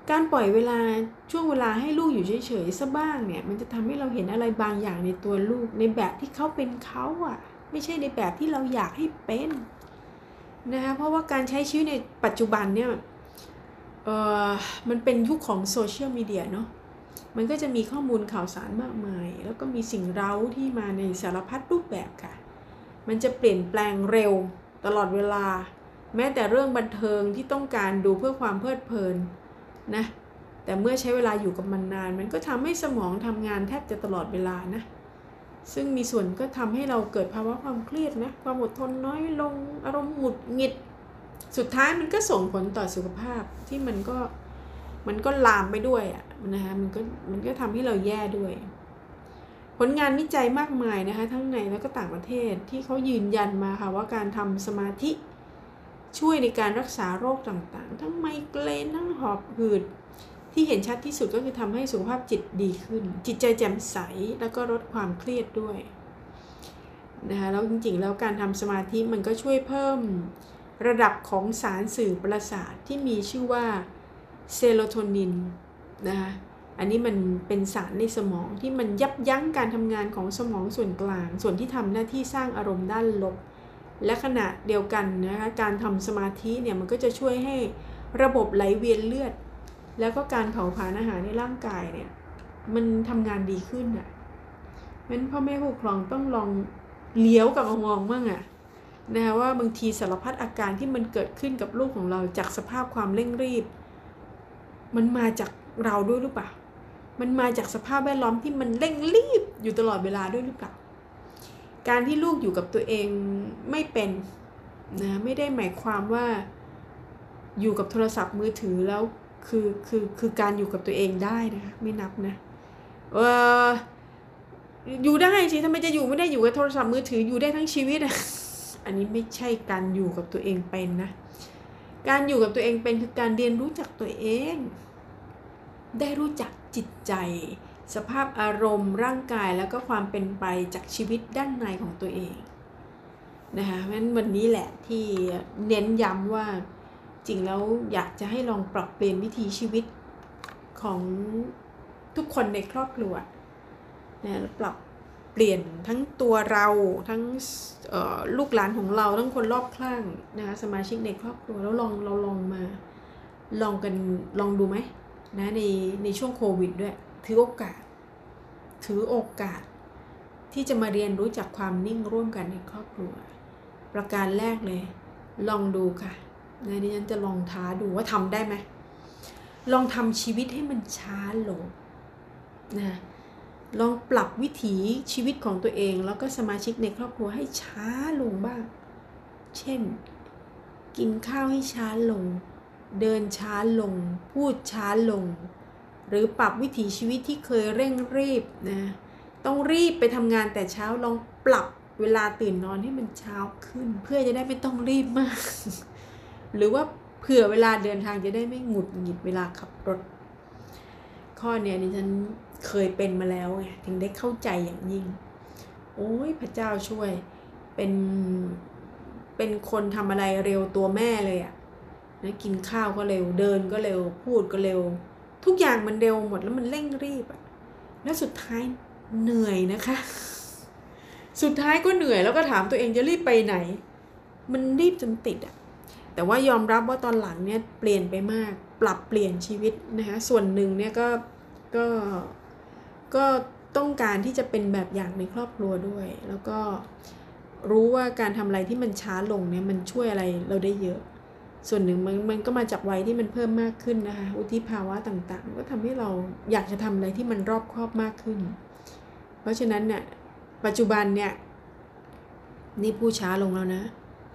การปล่อยเวลาช่วงเวลาให้ลูกอยู่เฉยๆซะบ้างเนี่ยมันจะทำให้เราเห็นอะไรบางอย่างในตัวลูกในแบบที่เขาเป็นเขาอ่ะไม่ใช่ในแบบที่เราอยากให้เป็นนะคะเพราะว่าการใช้ชีวิตในปัจจุบันเนี่ยเอ่อมันเป็นยุคของโซเชียลมีเดียเนาะมันก็จะมีข้อมูลข่าวสารมากมายแล้วก็มีสิ่งเร้าที่มาในสารพัดรูปแบบค่ะมันจะเปลี่ยนแปลงเร็วตลอดเวลาแม้แต่เรื่องบันเทิงที่ต้องการดูเพื่อความเพลิดเพลินนะแต่เมื่อใช้เวลาอยู่กับมันนานมันก็ทำให้สมองทำงานแทบจะตลอดเวลานะซึ่งมีส่วนก็ทำให้เราเกิดภาวะความเครียดนะความอดทนน้อยลงอารมณ์หงุดหงิดสุดท้ายมันก็ส่งผลต่อสุขภาพที่มันก็มันก็ลามไปด้วยอ่ะนะคะมันก็มันก็ทำให้เราแย่ด้วยผลงานวิจัยมากมายนะคะทั้งในและก็ต่างประเทศที่เขายืนยันมาค่ะว่าการทำสมาธิช่วยในการรักษาโรคต่างๆทั้งไมเกรนทั้งหอบหืดที่เห็นชัดที่สุดก็คือทำให้สุขภาพจิตดีขึ้นจิตใจแจ่มใสแล้วก็ลดความเครียดด้วยนะคะแล้วจริงๆแล้วการทำสมาธิมันก็ช่วยเพิ่มระดับของสารสื่อประสาทที่มีชื่อว่าเซโรโทนินนะคะอันนี้มันเป็นสารในสมองที่มันยับยั้งการทำงานของสมองส่วนกลางส่วนที่ทำหน้าที่สร้างอารมณ์ด้านลบและขณะเดียวกันนะคะการทำสมาธิเนี่ยมันก็จะช่วยให้ระบบไหลเวียนเลือดแล้วก็การเผาผลาญอาหารในร่างกายเนี่ยมันทำงานดีขึ้นอ่ะงั้นพ่อแม่ผู้ปกครองต้องลองเลี้ยวกลับมามองบ้างอ่ะนะคะว่าบางทีสารพัดอาการที่มันเกิดขึ้นกับลูกของเราจากสภาพความเร่งรีบมันมาจากเราด้วยหรือเปล่ามันมาจากสภาพแวดล้อมที่มันเร่งรีบอยู่ตลอดเวลาด้วยหรือเปล่าการที่ลูกอยู่กับตัวเองไม่เป็นนะไม่ได้หมายความว่าอยู่กับโทรศัพท์มือถือแล้วคือคือคือการอยู่กับตัวเองได้นะคะไม่นับนะเอออยู่ได้สิทำไมจะอยู่ไม่ได้อยู่กับโทรศัพท์มือถืออยู่ได้ทั้งชีวิตอ่ะอันนี้ไม่ใช่การอยู่กับตัวเองเป็นนะการอยู่กับตัวเองเป็นคือการเรียนรู้จักตัวเองได้รู้จักจิตใจสภาพอารมณ์ร่างกายแล้วก็ความเป็นไปจากชีวิตด้านในของตัวเองนะคะเพราะฉะนั้นวันนี้แหละที่เน้นย้ำว่าจริงแล้วอยากจะให้ลองปรับเปลี่ยนวิถีชีวิตของทุกคนในครอบครัวนะปรับเปลี่ยนทั้งตัวเราทั้งลูกหลานของเราทั้งคนรอบข้างนะคะสมาชิกในครอบครัวแล้วลองเราลองมาลองกันลองดูไหมนะในในช่วงโควิดด้วยถือโอกาสถือโอกาสที่จะมาเรียนรู้จักความนิ่งร่วมกันในครอบครัวประการแรกเลยลองดูค่ะนะดิฉันจะลองท้าดูว่าทำได้ไหมลองทำชีวิตให้มันช้าลงนะลองปรับวิถีชีวิตของตัวเองแล้วก็สมาชิกในครอบครัวให้ช้าลงบ้างเช่นกินข้าวให้ช้าลงเดินช้าลงพูดช้าลงหรือปรับวิถีชีวิตที่เคยเร่งรีบนะต้องรีบไปทำงานแต่เช้าลองปรับเวลาตื่นนอนให้มันเช้าขึ้นเพื่อจะได้ไม่ต้องรีบมากหรือว่าเผื่อเวลาเดินทางจะได้ไม่หงุดหงิดเวลาขับรถข้อเนี้ยดิฉันเคยเป็นมาแล้วไงถึงได้เข้าใจอย่างยิ่งโอ้ยพระเจ้าช่วยเป็นเป็นคนทำอะไรเร็วตัวแม่เลยอะนะกินข้าวก็เร็วเดินก็เร็วพูดก็เร็วทุกอย่างมันเร็วหมดแล้วมันเร่งรีบอะแล้วสุดท้ายเหนื่อยนะคะสุดท้ายก็เหนื่อยแล้วก็ถามตัวเองจะรีบไปไหนมันรีบจนติดอะแต่ว่ายอมรับว่าตอนหลังเนี่ยเปลี่ยนไปมากปรับเปลี่ยนชีวิตนะคะส่วนหนึ่งเนี่ยก็ก็ก็ต้องการที่จะเป็นแบบอย่างในครอบครัวด้วยแล้วก็รู้ว่าการทำอะไรที่มันช้าลงเนี่ยมันช่วยอะไรเราได้เยอะส่วนหนึ่งมันมันก็มาจากวัยที่มันเพิ่มมากขึ้นนะคะวุฒิภาวะต่างๆก็ทำให้เราอยากจะทำอะไรที่มันรอบคอบมากขึ้นเพราะฉะนั้นเนี่ยปัจจุบันเนี่ยนี่พูดช้าลงแล้วนะ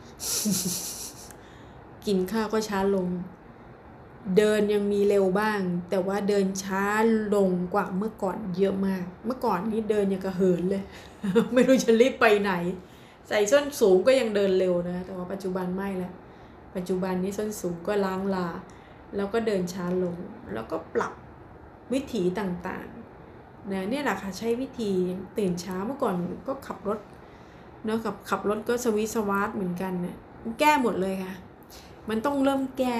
กินข้าวก็ช้าลงเดินยังมีเร็วบ้างแต่ว่าเดินช้าลงกว่าเมื่อก่อนเยอะมากเมื่อก่อนนี่เดินอย่างกระเหินเลย ไม่รู้จะรีบไปไหนใส่ส้นสูงก็ยังเดินเร็วนะแต่ว่าปัจจุบันไม่แล้วปัจจุบันนี้ส้นสูงก็ล้างลาแล้วก็เดินช้าลงแล้วก็ปรับวิถีต่างๆนะเนี่ยแหละค่ะใช้วิธีตื่นเช้าเมื่อก่อนก็ขับรถเนาะขับขับรถก็สวิสวาร์ทเหมือนกันเนี่ยแก้หมดเลยค่ะมันต้องเริ่มแก้ไง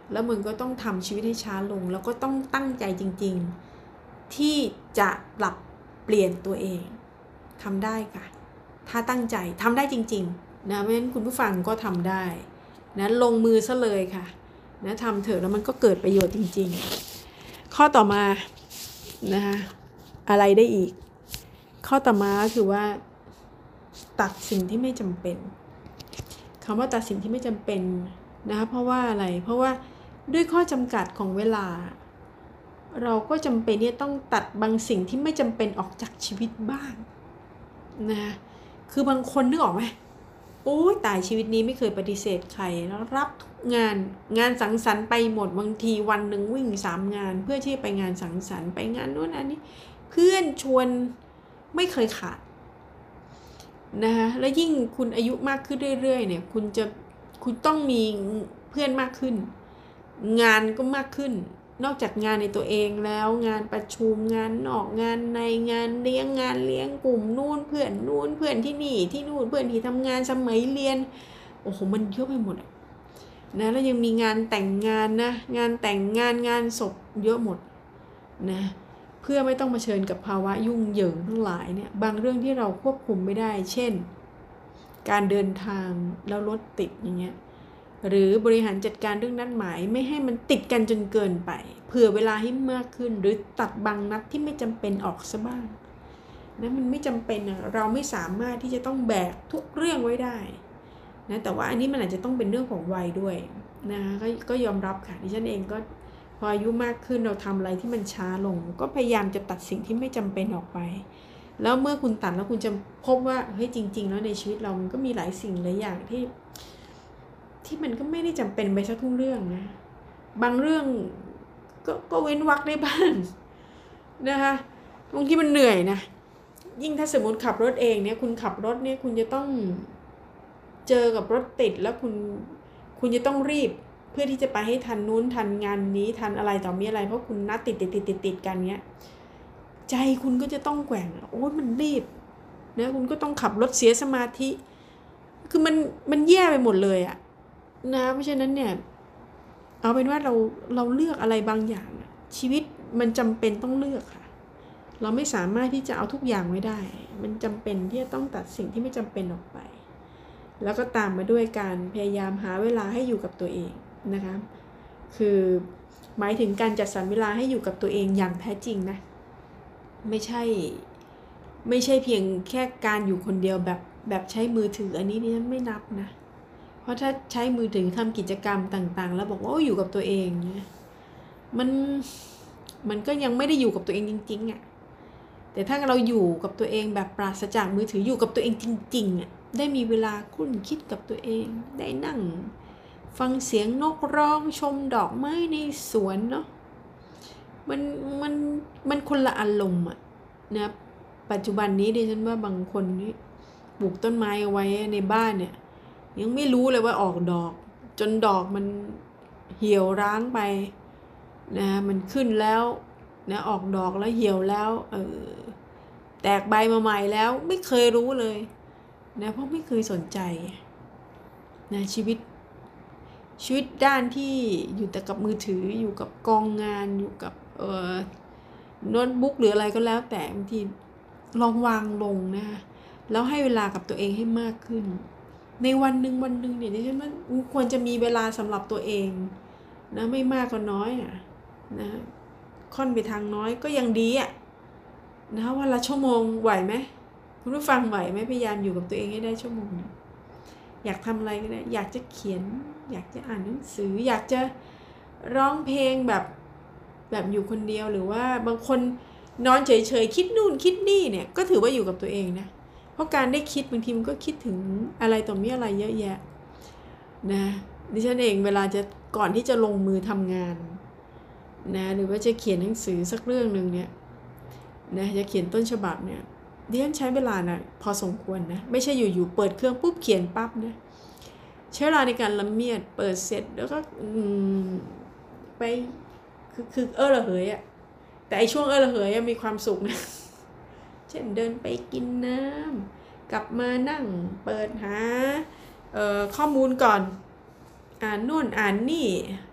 แล้วมึงก็ต้องทำชีวิตให้ช้าลงแล้วก็ต้องตั้งใจจริงๆที่จะปรับเปลี่ยนตัวเองทำได้ค่ะถ้าตั้งใจทำได้จริงๆนะเพราะฉะนั้นคุณผู้ฟังก็ทำได้นะลงมือซะเลยค่ะนะทำเถอะแล้วมันก็เกิดประโยชน์จริงๆข้อต่อมานะคะอะไรได้อีกข้อต่อมาคือว่าตัดสิ่งที่ไม่จำเป็นคำว่าตัดสิ่งที่ไม่จำเป็นนะคะเพราะว่าอะไรเพราะว่าด้วยข้อจำกัดของเวลาเราก็จำเป็นที่ต้องตัดบางสิ่งที่ไม่จำเป็นออกจากชีวิตบ้างนะคือบางคนนึกออกไหมโอ้ยตายชีวิตนี้ไม่เคยปฏิเสธใครแล้วรับทุกงานงานสังสรรค์ไปหมดบางทีวันหนึ่งวิ่งสามงานเพื่อที่ไปงานสังสรรค์ไปงานโน้นอันนี้เพื่อนชวนไม่เคยขาดนะคะแล้วยิ่งคุณอายุมากขึ้นเรื่อยๆเนี่ยคุณจะคุณต้องมีเพื่อนมากขึ้นงานก็มากขึ้นนอกจากงานในตัวเองแล้วงานประชุมงานนอกงานในงานเลี้ยงงานเลี้ยงกลุ่มนู่นเพื่อนนู่นเพื่อนที่นี่ที่นู่นเพื่อนที่ทำงานสมัยเรียนโอ้โหมันเยอะไปหมดนะแล้วยังมีงานแต่งงานนะงานแต่งงานงานศพเยอะหมดนะเพื่อไม่ต้องเผชิญกับภาวะยุ่งเหยิงทั้งหลายเนี่ยบางเรื่องที่เราควบคุมไม่ได้เช่นการเดินทางแล้วรถติดอย่างเงี้ยหรือบริหารจัดการเรื่องนัดหมายไม่ให้มันติดกันจนเกินไปเผื่อเวลาให้มากขึ้นหรือตัดบางนัดที่ไม่จำเป็นออกซะบ้างนะมันไม่จำเป็นนะเราไม่สามารถที่จะต้องแบกทุกเรื่องไว้ได้นะแต่ว่าอันนี้มันอาจจะต้องเป็นเรื่องของวัยด้วยนะก็ก็ยอมรับค่ะดิฉันเองก็พออายุมากขึ้นเราทำอะไรที่มันช้าลงก็พยายามจะตัดสิ่งที่ไม่จำเป็นออกไปแล้วเมื่อคุณตัดแล้วคุณจะพบว่าเฮ้ยจริงๆแล้วในชีวิตเรามันก็มีหลายสิ่งหลายอย่างที่ที่มันก็ไม่ได้จำเป็นไปสักทุกเรื่องนะบางเรื่องก็ก็เว้นวรรคได้บ้างนะคะบางทีมันเหนื่อยนะยิ่งถ้าสมมติขับรถเองเนี่ยคุณขับรถเนี่ยคุณจะต้องเจอกับรถติดแล้วคุณคุณจะต้องรีบเพื่อที่จะไปให้ทันนู้นทันงานนี้ทันอะไรต่อมีอะไรเพราะคุณนัดติดติดติดติดติดกันเนี้ยใจคุณก็จะต้องแกว่งโอ้ยมันรีบนะคุณก็ต้องขับรถเสียสมาธิคือมันมันแย่ไปหมดเลยอะนะเพราะฉะนั้นเนี่ยเอาเป็นว่าเราเราเลือกอะไรบางอย่างชีวิตมันจำเป็นต้องเลือกค่ะเราไม่สามารถที่จะเอาทุกอย่างไว้ได้มันจำเป็นที่จะต้องตัดสิ่งที่ไม่จำเป็นออกไปแล้วก็ตามมาด้วยการพยายามหาเวลาให้อยู่กับตัวเองนะคะคือหมายถึงการจัดสรรเวลาให้อยู่กับตัวเองอย่างแท้จริงนะไม่ใช่ไม่ใช่เพียงแค่การอยู่คนเดียวแบบแบบใช้มือถืออันนี้นี่ไม่นับนะเพราะถ้าใช้มือถือทำกิจกรรมต่างๆแล้วบอกว่าอยู่กับตัวเองเนี่ยมันมันก็ยังไม่ได้อยู่กับตัวเองจริงๆอ่ะแต่ถ้าเราอยู่กับตัวเองแบบปราศจากมือถืออยู่กับตัวเองจริงๆอ่ะได้มีเวลาคุ้นคิดกับตัวเองได้นั่งฟังเสียงนกร้องชมดอกไม้ในสวนเนาะมันมันมันคนละอารมณ์อ่ะนะปัจจุบันนี้ดิฉันว่าบางคนนี่ปลูกต้นไม้เอาไว้ในบ้านเนี่ยยังไม่รู้เลยว่าออกดอกจนดอกมันเหี่ยวร้างไปนะมันขึ้นแล้วนะออกดอกแล้วเหี่ยวแล้วเออแตกใบมาใหม่แล้วไม่เคยรู้เลยนะเพราะไม่เคยสนใจนะชีวิตชีวิตด้านที่อยู่แต่กับมือถืออยู่กับกองงานอยู่กับเอ่อโน้ตบุ๊กหรืออะไรก็แล้วแต่บางทีลองวางลงนะคะแล้วให้เวลากับตัวเองให้มากขึ้นในวันหนึ่งวันหนึ่งเนี่ยดิฉันว่าควรจะมีเวลาสำหรับตัวเองนะไม่มากก็น้อยอ่ะนะค่อนไปทางน้อยก็ยังดีอ่ะนะวันละชั่วโมงไหวไหมคุณผู้ฟังไหวไหมพยายามอยู่กับตัวเองให้ได้ชั่วโมงอยากทำอะไรก็ได้อยากจะเขียนอยากจะอ่านหนังสืออยากจะร้องเพลงแบบแบบอยู่คนเดียวหรือว่าบางคนนอนเฉยๆคิดนู่นคิดนี่เนี่ยก็ถือว่าอยู่กับตัวเองนะเพราะการได้คิดบางทีมันก็คิดถึงอะไรต่อมีอะไรเยอะแยะนะดิฉันเองเวลาจะก่อนที่จะลงมือทำงานนะหรือว่าจะเขียนหนังสือสักเรื่องนึงเนี่ยนะจะเขียนต้นฉบับเนี่ยดิฉันใช้เวลานะพอสมควรนะไม่ใช่อยู่ๆเปิดเครื่องปุ๊บเขียนปั๊บนะใช้เวลาในการละเมียดเปิดเสร็จแล้วก็ไปคือคือเออระเหยอะแต่ไอช่วงเออระเหยมีความสุขนะเช่นเดินไปกินน้ำกลับมานั่งเปิดหาเอ่อข้อมูลก่อนอ่านนู่นอ่านนี่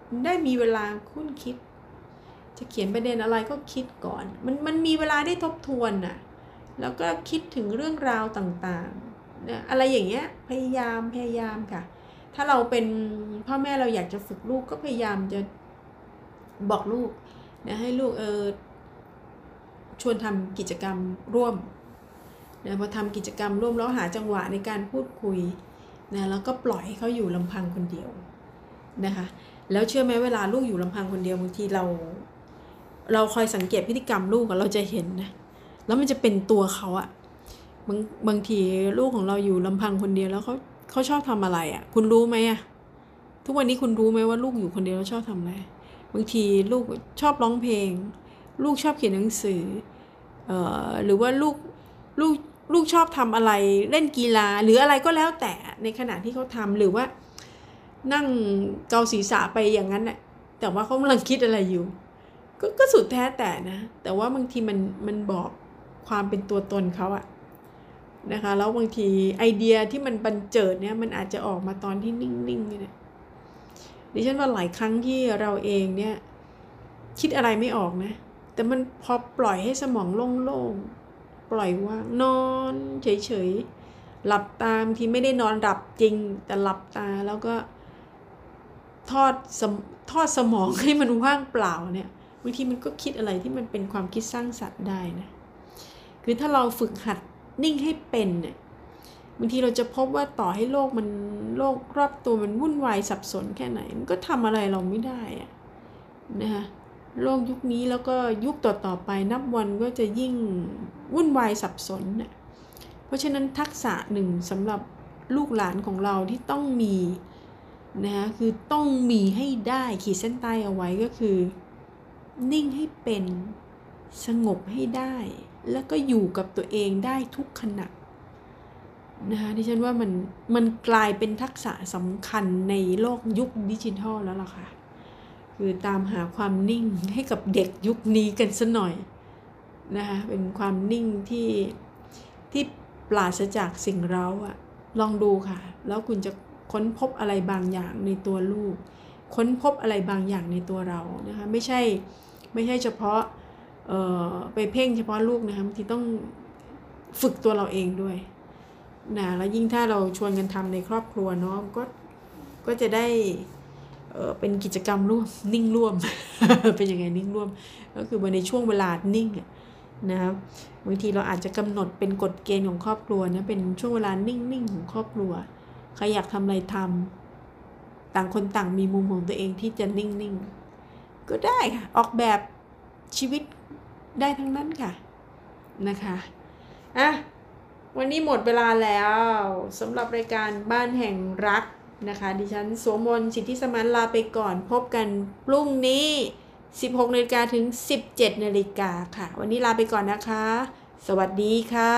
ได้มีเวลาคุ้นคิดจะเขียนประเด็นอะไรก็คิดก่อนมันมันมีเวลาได้ทบทวนน่ะแล้วก็คิดถึงเรื่องราวต่างๆนะอะไรอย่างเงี้ยพยายามพยายามค่ะถ้าเราเป็นพ่อแม่เราอยากจะฝึกลูกก็พยายามจะบอกลูกนะให้ลูกเออชวนทำกิจกรรมร่วมนะพอทำกิจกรรมร่วมแล้วหาจังหวะในการพูดคุยนะแล้วก็ปล่อยให้เขาอยู่ลำพังคนเดียวนะคะแล้วเชื่อไหมเวลาลูกอยู่ลำพังคนเดียวบางทีเราเราคอยสังเกตพฤติกรรมลูกเราจะเห็นนะแล้วมันจะเป็นตัวเขาอะบางบางทีลูกของเราอยู่ลำพังคนเดียวแล้วเขาเขาชอบทำอะไรอะคุณรู้ไหมอะทุกวันนี้คุณรู้ไหมว่าลูกอยู่คนเดียวแล้วชอบทำอะไรบางทีลูกชอบร้องเพลงลูกชอบเขียนหนังสือเอ่อหรือว่าลูกลูกลูกชอบทำอะไรเล่นกีฬาหรืออะไรก็แล้วแต่ในขณะที่เขาทำหรือว่านั่งเกาศีรษะไปอย่างนั้นแหละแต่ว่าเขากำลังคิดอะไรอยู่ก็ก็สุดแท้แต่นะแต่ว่าบางทีมันมันบอกความเป็นตัวตนเขาอะนะคะแล้วบางทีไอเดียที่มันบันเจิดเนี่ยมันอาจจะออกมาตอนที่นิ่งๆเนี่ยดิฉันว่าหลายครั้งที่เราเองเนี่ยคิดอะไรไม่ออกนะแต่มันพอปล่อยให้สมองโล่งๆปล่อยว่างนอนเฉยๆหลับตาบางทีไม่ได้นอนหลับจริงแต่หลับตาแล้วก็ทอดสมทอดสมองให้มันว่างเปล่าเนี่ยบางทีมันก็คิดอะไรที่มันเป็นความคิดสร้างสรรค์ได้นะคือถ้าเราฝึกหัดนิ่งให้เป็นเนี่ยบางทีเราจะพบว่าต่อให้โลกมันโลกรอบตัวมันวุ่นวายสับสนแค่ไหนมันก็ทำอะไรเราไม่ได้อะนะคะโลกยุคนี้แล้วก็ยุคต่อๆไปนับวันก็จะยิ่งวุ่นวายสับสนน่ะเพราะฉะนั้นทักษะหนึ่งสำหรับลูกหลานของเราที่ต้องมีนะคะคือต้องมีให้ได้ขีดเส้นใต้เอาไว้ก็คือนิ่งให้เป็นสงบให้ได้แล้วก็อยู่กับตัวเองได้ทุกขณะนะคะดิฉันว่ามันมันกลายเป็นทักษะสำคัญในโลกยุคดิจิทัลแล้วล่ะค่ะคือตามหาความนิ่งให้กับเด็กยุคนี้กันซะหน่อยนะคะเป็นความนิ่งที่ที่ปราศจากสิ่งเร้าอะลองดูค่ะแล้วคุณจะค้นพบอะไรบางอย่างในตัวลูกค้นพบอะไรบางอย่างในตัวเรานะคะไม่ใช่ไม่ใช่เฉพาะเอ่อไปเพ่งเฉพาะลูกนะคะบางทีต้องฝึกตัวเราเองด้วยนะแล้วยิ่งถ้าเราชวนกันทำในครอบครัวเนาะก็ก็จะได้เอ่อเป็นกิจกรรมร่วมนิ่งร่วม เป็นยังไงนิ่งร่วมก็คือในช่วงเวลานิ่งนะครับบางทีเราอาจจะกำหนดเป็นกฎเกณฑ์ของครอบครัวนะเป็นช่วงเวลานิ่งๆของครอบครัวใครอยากทำอะไรทำต่างคนต่างมีมุมของตัวเองที่จะนิ่งๆก็ได้ค่ะออกแบบชีวิตได้ทั้งนั้นค่ะนะคะอ่ะวันนี้หมดเวลาแล้วสำหรับรายการบ้านแห่งรักนะคะดิฉันสวมนต์สิทธิสมานลาไปก่อนพบกันพรุ่งนี้สิบหกนาฬิกาถึงสิบเจ็ดนาฬิกาค่ะวันนี้ลาไปก่อนนะคะสวัสดีค่ะ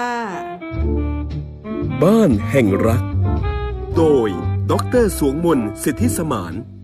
บ้านแห่งรักโดยดร.สวงมนต์สิทธิสมาน